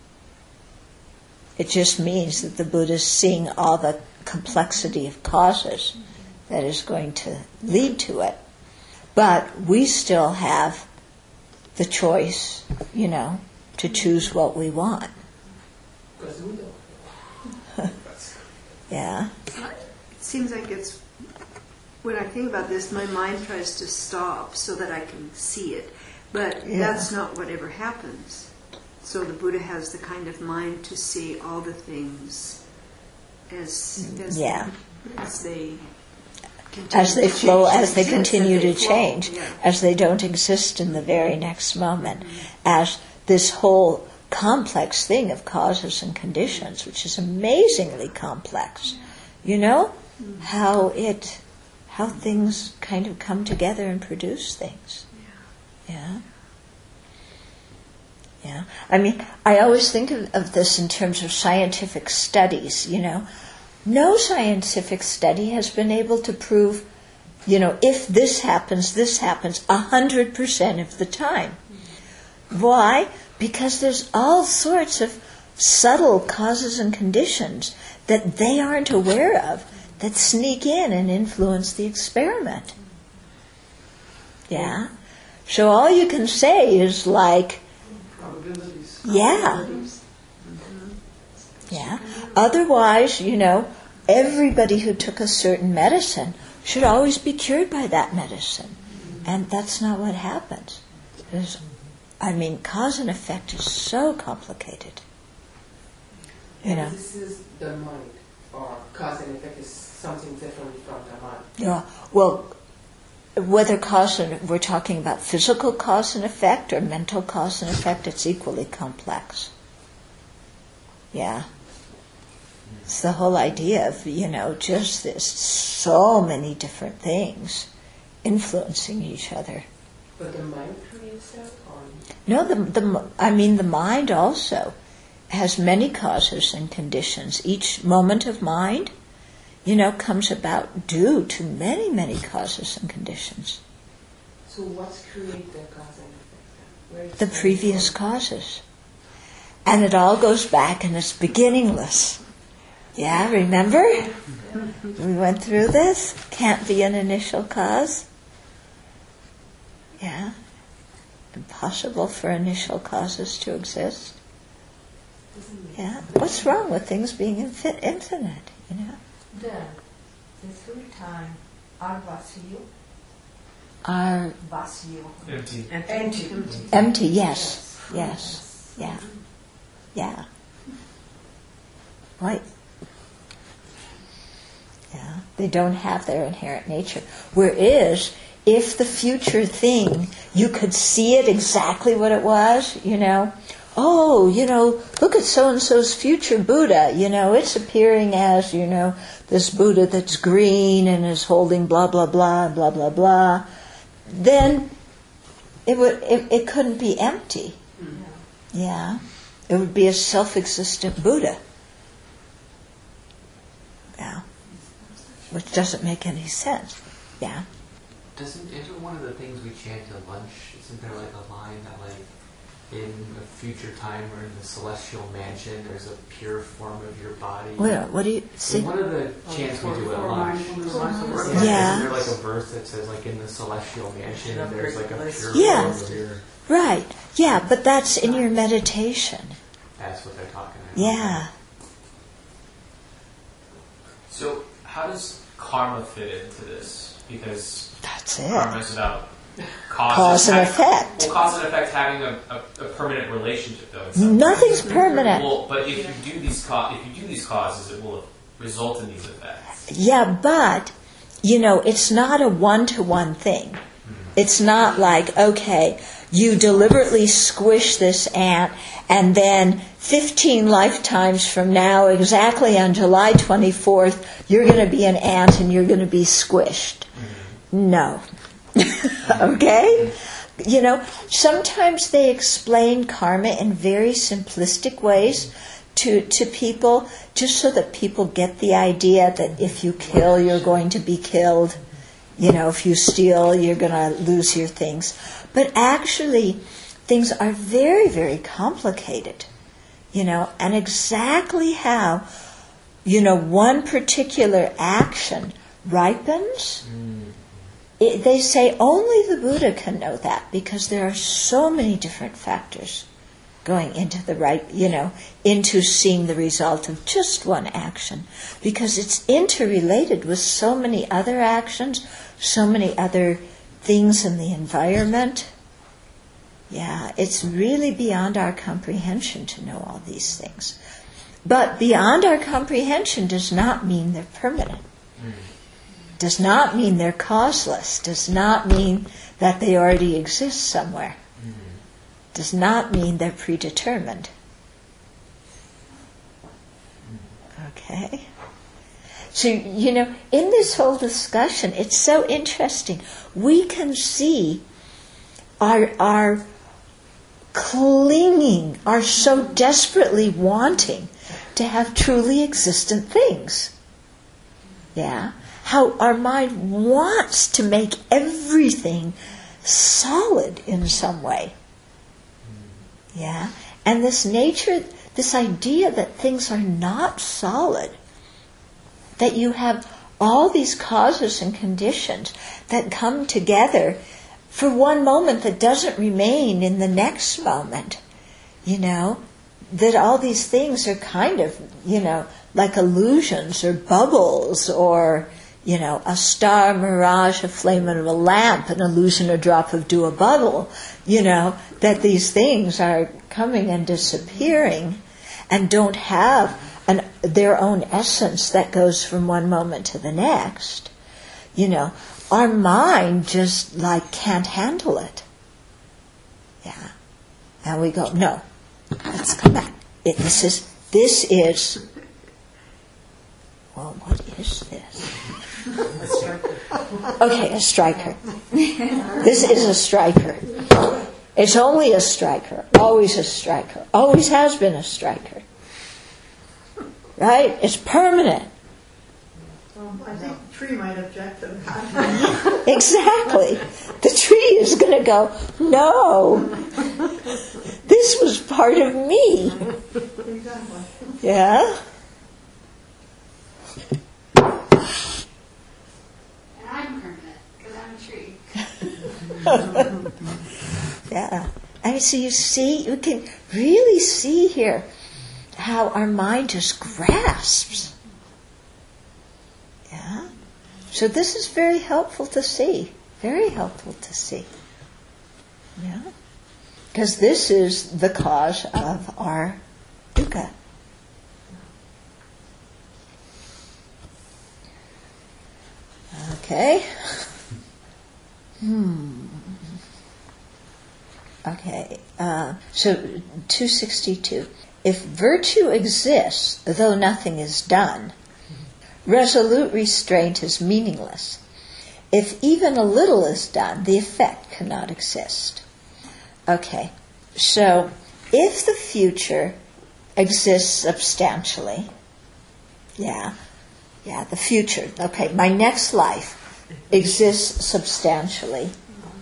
It just means that the Buddha is seeing all the complexity of causes that is going to lead to it. But we still have the choice, to choose what we want. Because we don't. Yeah. It seems like when I think about this, my mind tries to stop so that I can see it. But that's not what ever happens. So the Buddha has the kind of mind to see all the things as they flow, as they continue to change, yeah. as they don't exist in the very next moment, as this whole complex thing of causes and conditions, which is amazingly complex. How things kind of come together and produce things. Yeah. Yeah. I mean, I always think of this in terms of scientific studies, No scientific study has been able to prove, if this happens 100% of the time. Why? Because there's all sorts of subtle causes and conditions that they aren't aware of that sneak in and influence the experiment. Yeah? So all you can say is like, Probabilities. yeah. Yeah. Otherwise, everybody who took a certain medicine should always be cured by that medicine. And that's not what happens. Cause and effect is so complicated. This is the mind, or cause and effect is something different from the mind. Yeah. Well, whether we're talking about physical cause and effect or mental cause and effect, it's equally complex. Yeah. It's the whole idea of, just this, so many different things influencing each other. But the mind creates that? Or? No, the mind also has many causes and conditions. Each moment of mind, comes about due to many, many causes and conditions. So what's create the cause and effect? Where is The previous causes. And it all goes back and it's beginningless. Yeah, remember? We went through this. Can't be an initial cause. Yeah. Impossible for initial causes to exist. Yeah. What's wrong with things being infinite, Then, Are Empty. empty, yes. Yes. Yeah. Yeah. Right. Yeah. They don't have their inherent nature. Whereas, if the future thing, you could see it exactly what it was, oh, look at so-and-so's future Buddha, it's appearing as, this Buddha that's green and is holding blah, blah, blah, blah, blah, blah, then it couldn't be empty. Yeah. It would be a self-existent Buddha. Yeah. Which doesn't make any sense. Yeah. Isn't one of the things we chant at lunch, isn't there like a line that like, in a future time or in the celestial mansion, there's a pure form of your body? What do you see? One of the chants we do at lunch. Yeah. Isn't there like a verse that says like in the celestial mansion, there's like a pure Yeah. form of your... Right. Yeah, but that's in your meditation. That's what they're talking about. Yeah. So how does karma fit into this? Because That's it. karma is about Cause and effect. Well, cause and effect having a permanent relationship, though. Nothing's permanent. Well, but if you do these causes, it will result in these effects. Yeah, but it's not a one-to-one thing. It's not like, okay, you deliberately squish this ant, and then 15 lifetimes from now, exactly on July 24th, you're going to be an ant and you're going to be squished. No. Okay? Sometimes they explain karma in very simplistic ways to people, just so that people get the idea that if you kill, you're going to be killed. If you steal, you're going to lose your things. But actually, things are very, very complicated. And exactly how, one particular action ripens, they say only the Buddha can know that, because there are so many different factors going into into seeing the result of just one action, because it's interrelated with so many other actions, so many other things in the environment. Yeah, it's really beyond our comprehension to know all these things. But beyond our comprehension does not mean they're permanent. Does not mean they're causeless. Does not mean that they already exist somewhere. Does not mean they're predetermined. Okay? So, in this whole discussion, it's so interesting. We can see our clinging, our so desperately wanting to have truly existent things. Yeah? How our mind wants to make everything solid in some way. Yeah? And this nature, this idea that things are not solid, that you have all these causes and conditions that come together for one moment that doesn't remain in the next moment, that all these things are kind of, like illusions or bubbles or, a star, mirage, a flame of a lamp, an illusion, a drop of dew, a bubble, that these things are coming and disappearing and don't have their own essence that goes from one moment to the next. Our mind just can't handle it. Yeah. And we go, no, let's come back. This is, well, what is this? A striker. Okay, a striker. This is a striker. It's only a striker, always a striker, always has been a striker. Right? It's permanent. I think the tree might object to that. Exactly. The tree is going to go, no, this was part of me. Exactly. Yeah? And I'm permanent, because I'm a tree. Yeah. So you see, you can really see here how our mind just grasps. Yeah? So this is very helpful to see. Very helpful to see. Yeah? Because this is the cause of our dukkha. Okay. Okay. So 262. If virtue exists, though nothing is done, resolute restraint is meaningless. If even a little is done, the effect cannot exist. Okay. So if the future exists substantially, the future, okay, my next life exists substantially,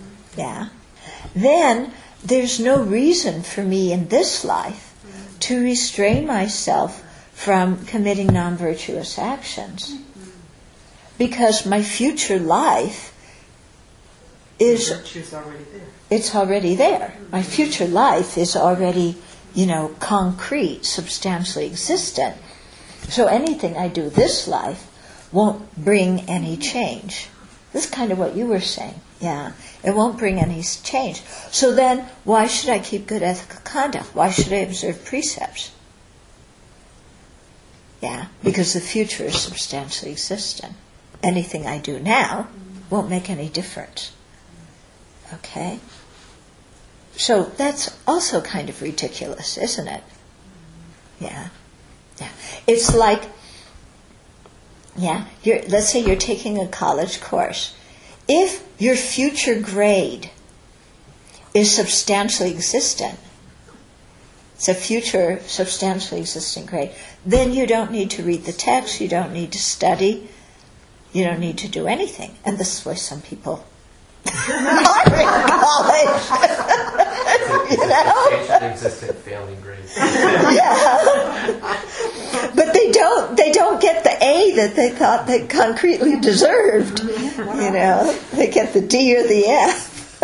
then there's no reason for me in this life to restrain myself from committing non-virtuous actions. Because my future life is... Virtue's already there. It's already there. My future life is already, concrete, substantially existent. So anything I do this life won't bring any change. This is kind of what you were saying. Yeah, it won't bring any change. So then, why should I keep good ethical conduct? Why should I observe precepts? Yeah, because the future is substantially existent. Anything I do now won't make any difference. Okay? So that's also kind of ridiculous, isn't it? Yeah. It's like, let's say you're taking a college course. If your future grade is substantially existent, it's a future substantially existent grade, then you don't need to read the text, you don't need to study, you don't need to do anything. And this is why some people are in college. Substantially existent failing grade. But they don't get the A that they thought they concretely deserved. They get the D or the F.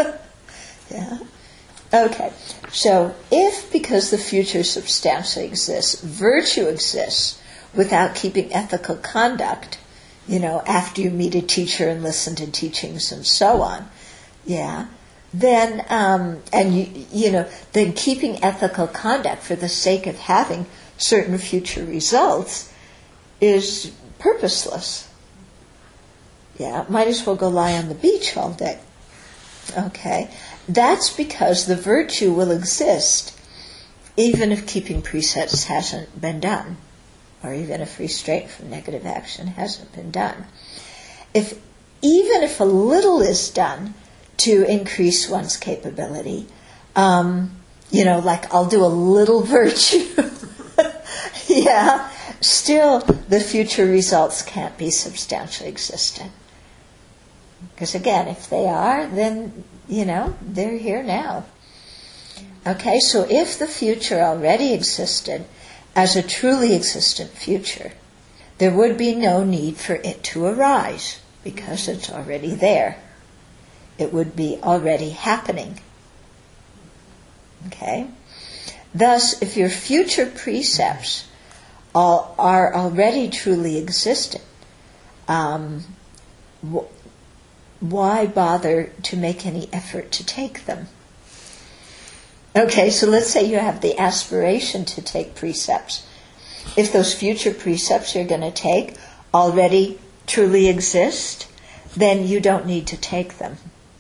Okay. So if, because the future substantially exists, virtue exists without keeping ethical conduct, after you meet a teacher and listen to teachings and so on, then then keeping ethical conduct for the sake of having certain future results is purposeless. Might as well go lie on the beach all day. Okay, that's because the virtue will exist even if keeping precepts hasn't been done, or even if restraint from negative action hasn't been done. Even if a little is done to increase one's capability, like I'll do a little virtue, still the future results can't be substantially existent. Because again, if they are, then, they're here now. Okay, so if the future already existed as a truly existent future, there would be no need for it to arise, because it's already there. It would be already happening. Okay? Thus, if your future precepts are already truly existent, why bother to make any effort to take them? Okay, so let's say you have the aspiration to take precepts. If those future precepts you're going to take already truly exist, then you don't need to take them.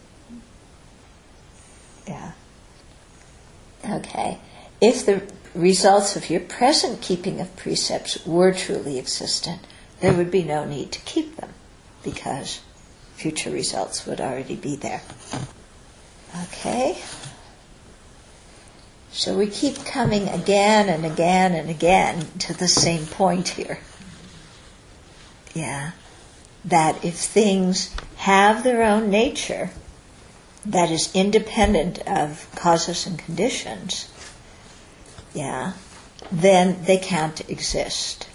Okay. If the results of your present keeping of precepts were truly existent, there would be no need to keep them, because future results would already be there. Okay? So we keep coming again and again and again to the same point here. That if things have their own nature, that is independent of causes and conditions, then they can't exist.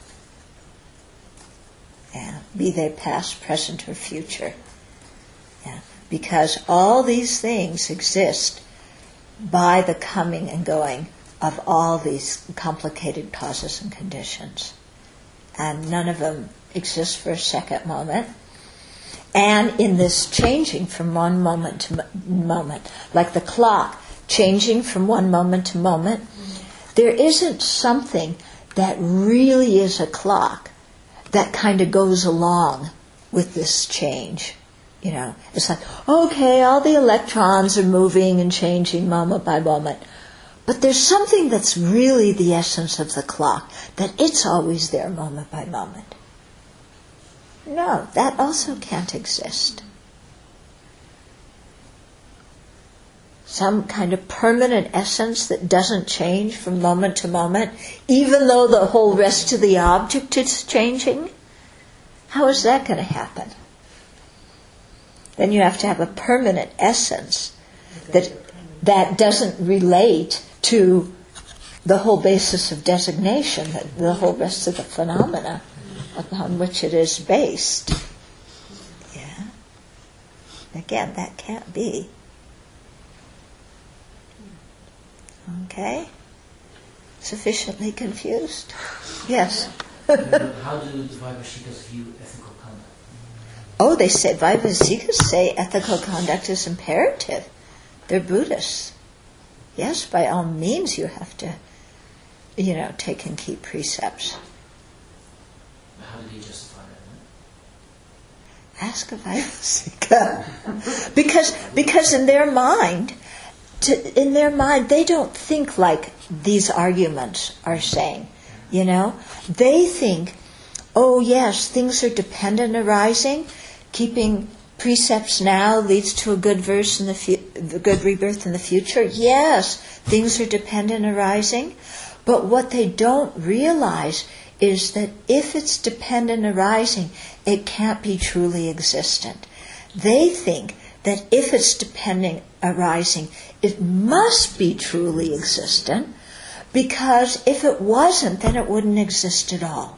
Be they past, present, or future. Because all these things exist by the coming and going of all these complicated causes and conditions. And none of them exist for a second moment. And in this changing from one moment to moment, like the clock changing from one moment to moment, there isn't something that really is a clock that kind of goes along with this change. You know, it's like, okay, all the electrons are moving and changing moment by moment. But there's something that's really the essence of the clock, that it's always there moment by moment. No, that also can't exist. Some kind of permanent essence that doesn't change from moment to moment, even though the whole rest of the object is changing? How is that going to happen? Then you have to have a permanent essence that doesn't relate to the whole basis of designation, the whole rest of the phenomena upon which it is based. Yeah. Again, that can't be. Okay? Sufficiently confused? Yes. How do the Vaibhashikas view ethical conduct? Oh, they say, Vaibhashikas say ethical conduct is imperative. They're Buddhists. Yes, by all means you have to, take and keep precepts. How do they justify that? Ask a Vaibhasika. because in their mind, they don't think like these arguments are saying. They think, oh yes, things are dependent arising. Keeping precepts now leads to a good verse in the good rebirth in the future. Yes, things are dependent arising. But what they don't realize is that if it's dependent arising, it can't be truly existent. They think that if it's dependent arising, it must be truly existent, because if it wasn't, then it wouldn't exist at all.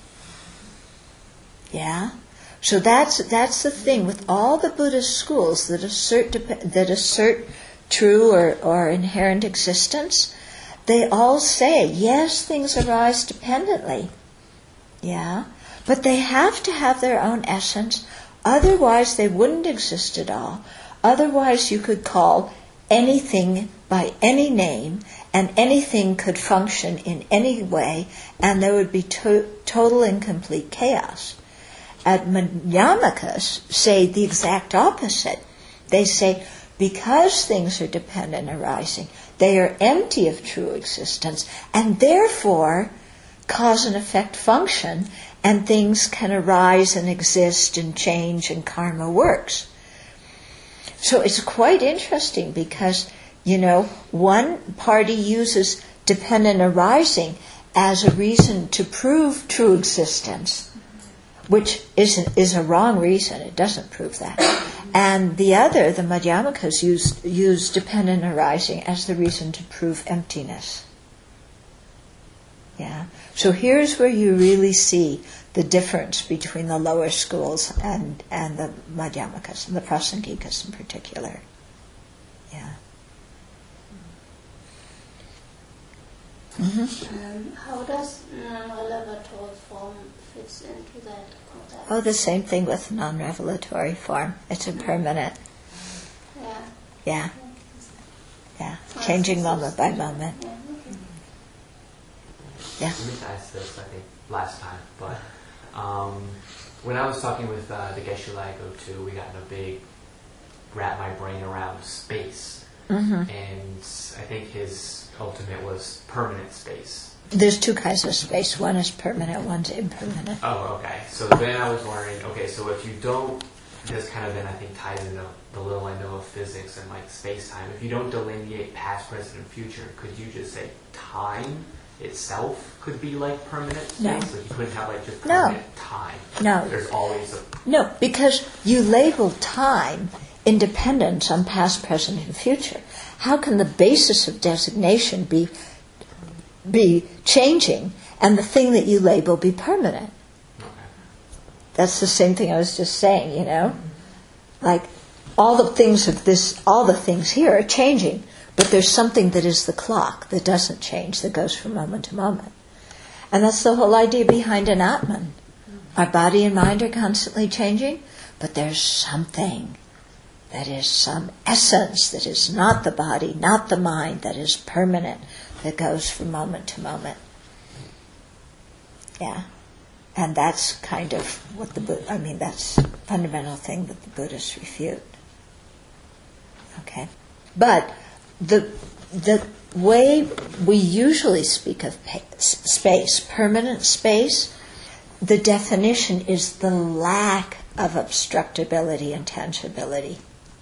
Yeah? So that's the thing with all the Buddhist schools that assert true or inherent existence. They all say, yes, things arise dependently. Yeah? But they have to have their own essence, otherwise they wouldn't exist at all. Otherwise you could call anything by any name, and anything could function in any way, and there would be total and complete chaos. Madhyamikas say the exact opposite. They say, because things are dependent arising, they are empty of true existence, and therefore cause and effect function, and things can arise and exist and change, and karma works. So it's quite interesting because, one party uses dependent arising as a reason to prove true existence, which is a wrong reason. It doesn't prove that. And the other, the Madhyamikas, use dependent arising as the reason to prove emptiness. Yeah. So here's where you really see the difference between the lower schools and the Madhyamikas, and the Prasangikas in particular. Yeah. Mm-hmm. How does non-revelatory form fits into that context? Oh, the same thing with non-revelatory form. It's impermanent. Yeah. Yeah. Yeah. Changing moment by moment. Yeah. Yeah. I meant to ask this, I think, last time, but when I was talking with the Geshe-la I go to, we got in a big wrap my brain around space. Mm-hmm. And I think his ultimate was permanent space. There's two kinds of space. One is permanent, one's impermanent. Oh, okay. So then I was wondering, okay, so if you don't, this kind of then I think ties into the little I know of physics and like space-time. If you don't delineate past, present, and future, could you just say time itself could be like permanent space? No. Like you couldn't have like just permanent time. No. There's always a... No, because you label time independent on past, present, and future. How can the basis of designation be changing and the thing that you label be permanent? Okay. That's the same thing I was just saying, Like all the things here are changing, but there's something that is the clock that doesn't change, that goes from moment to moment. And that's the whole idea behind an Atman. Our body and mind are constantly changing, but there's something that is some essence that is not the body, not the mind, that is permanent, that goes from moment to moment. Yeah. And that's kind of what that's a fundamental thing that the Buddhists refute. Okay? But the way we usually speak of space, permanent space, the definition is the lack of obstructability and tangibility.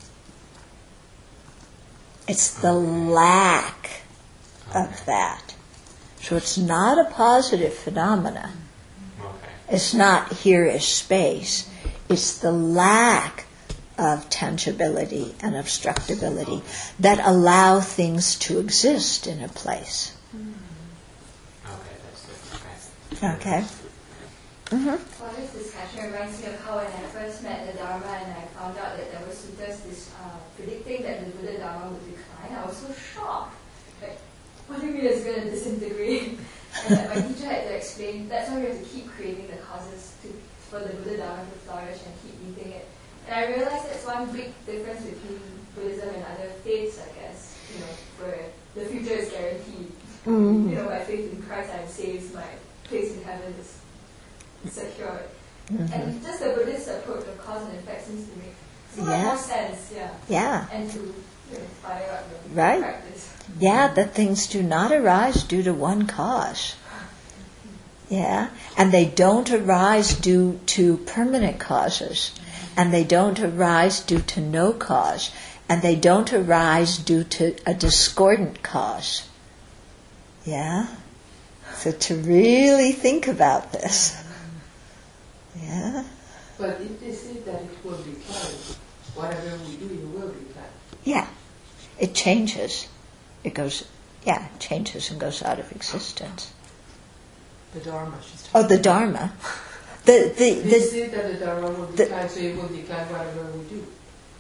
It's the lack of that. So it's not a positive phenomena. It's not here is space. It's the lack of tangibility and obstructability that allow things to exist in a place. Okay, that's good. Okay. Mm-hmm. Well, this discussion reminds me of how when I first met the Dharma and I found out that there were suttas predicting that the Buddha Dharma would decline. I was so shocked. Like, what do you mean it's going to disintegrate? And that my teacher had to explain, that's why we have to keep creating the causes for the Buddha Dharma to flourish and keep eating it. And I realized that's one big difference between Buddhism and other faiths, I guess, where the future is guaranteed. By faith in Christ I'm saved, my place in heaven is secured. Mm-hmm. And just the Buddhist approach of cause and effect seems to make so much more sense, and to fire up your practice. Yeah, that things do not arise due to one cause. Yeah, and they don't arise due to permanent causes, and they don't arise due to no cause, and they don't arise due to a discordant cause. Yeah? So to really think about this. Yeah? But if they say that it will decline, whatever we do, it will decline. Yeah. It changes. It changes and goes out of existence. The Dharma, she's talking Oh, the Dharma. They say that the Dharma will decline, so it will decline whatever we do.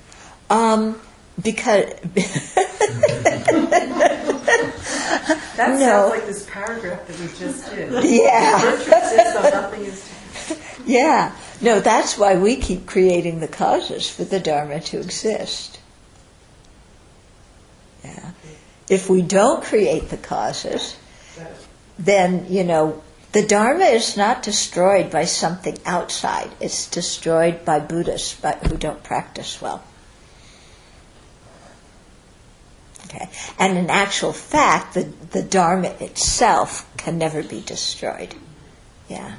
Because that sounds like this paragraph that we just did. Yeah. Virtue exists, so nothing is. Yeah. No, that's why we keep creating the causes for the Dharma to exist. Yeah. If we don't create the causes, then, the Dharma is not destroyed by something outside. It's destroyed by Buddhists who don't practice well. Okay. And in actual fact, the Dharma itself can never be destroyed. Yeah.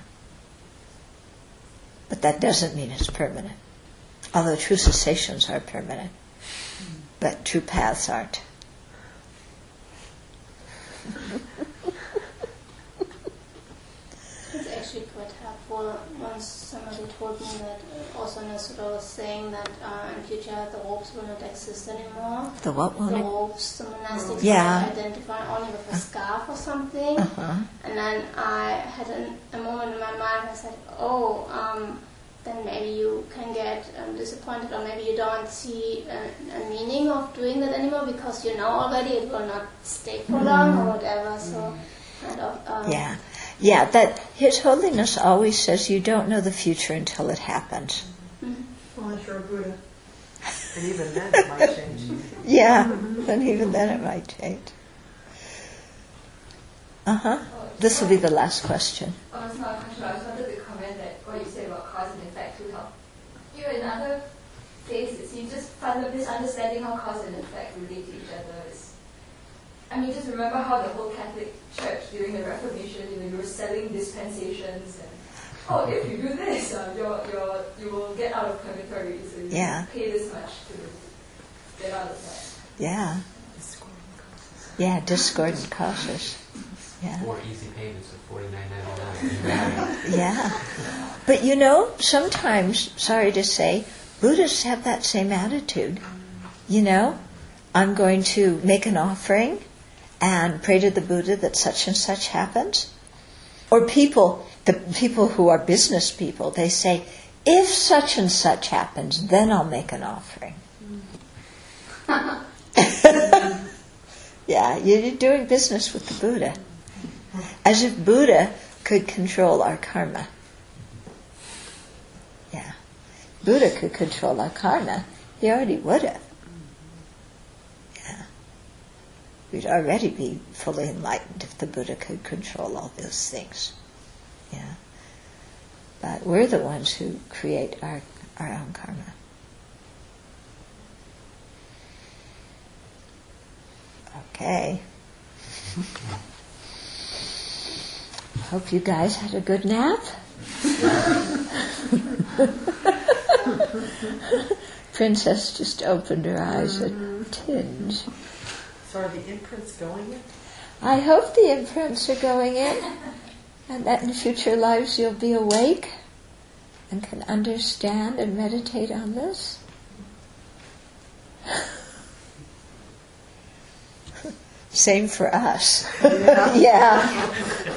But that doesn't mean it's permanent. Although true cessations are permanent. But true paths aren't. It's actually quite helpful. Once somebody told me that also Nasuda was saying that in future the robes will not exist anymore. The what will The it? robes, the monastics Yeah. will identify only with a scarf or something. Uh-huh. And then I had a moment in my mind. I said, then maybe you can get disappointed, or maybe you don't see a meaning of doing that anymore because you know already it will not stay for long or whatever. So kind of. Yeah, that His Holiness always says you don't know the future until it happens. Unless you're a Buddha. And even then it might change. Yeah, and even then it might change. This will be the last question. It's not a question. I just wanted to comment that what you said about cause and effect will help. In other cases, you just misunderstanding how cause and effect relate to each other is. Just remember how the whole Catholic Church during the Reformation, you were selling dispensations and if you do this, you will get out of purgatory, so you pay this much to get out of that. Yeah. Yeah, discordant causes. Yeah. 4 easy payments of $49.99. Yeah. But sometimes, sorry to say, Buddhists have that same attitude. I'm going to make an offering and pray to the Buddha that such and such happens. Or the people who are business people, they say, if such and such happens, then I'll make an offering. Yeah, you're doing business with the Buddha. As if Buddha could control our karma. Yeah. Buddha could control our karma, he already would have. Yeah. We'd already be fully enlightened if the Buddha could control all those things. Yeah. But we're the ones who create our own karma. Okay. Hope you guys had a good nap. Princess just opened her eyes a tinge. So are the imprints going in? I hope the imprints are going in, and that in future lives you'll be awake and can understand and meditate on this. Same for us. Yeah.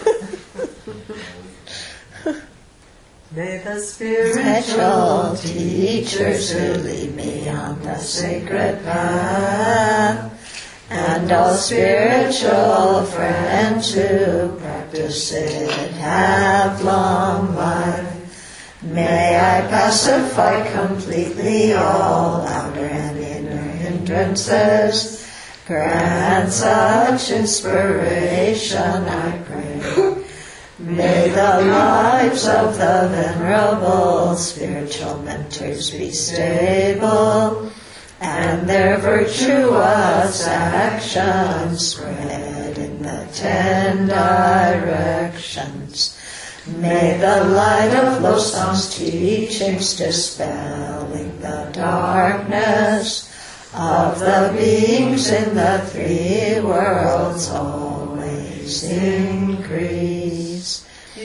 May the spiritual teachers who lead me on the sacred path, and all spiritual friends who practice it have long life. May I pacify completely all outer and inner hindrances. Grant such inspiration, I pray. May the lives of the venerable spiritual mentors be stable, and their virtuous actions spread in the 10 directions. May the light of Losang's teachings dispelling the darkness of the beings in the 3 worlds always increase.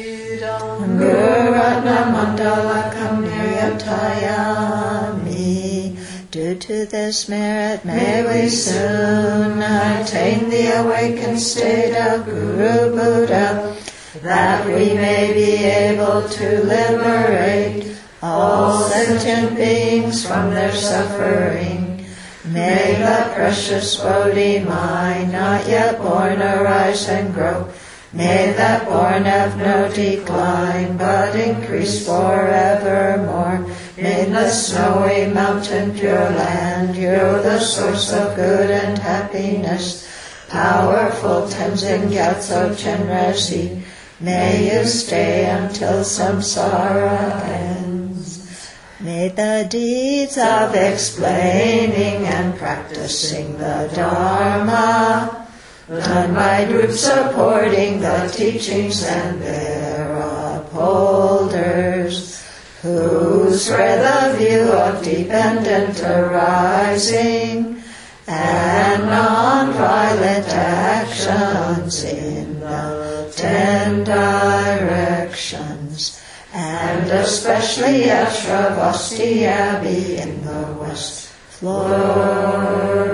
Guratna Mandalakam Niryatayami. Due to this merit, may we soon attain the awakened state of Guru Buddha, that we may be able to liberate all sentient beings from their suffering. May the precious Bodhi mind not yet born arise and grow. May that born have no decline, but increase forevermore. May the snowy mountain pure land, you're the source of good and happiness. Powerful Tenzin Gyatso Chenrezig, may you stay until samsara ends. May the deeds of explaining and practicing the Dharma, done by groups supporting the teachings and their upholders, who spread the view of dependent arising and non-violent actions in the 10 directions, and especially at Shravasti Abbey in the West Floor.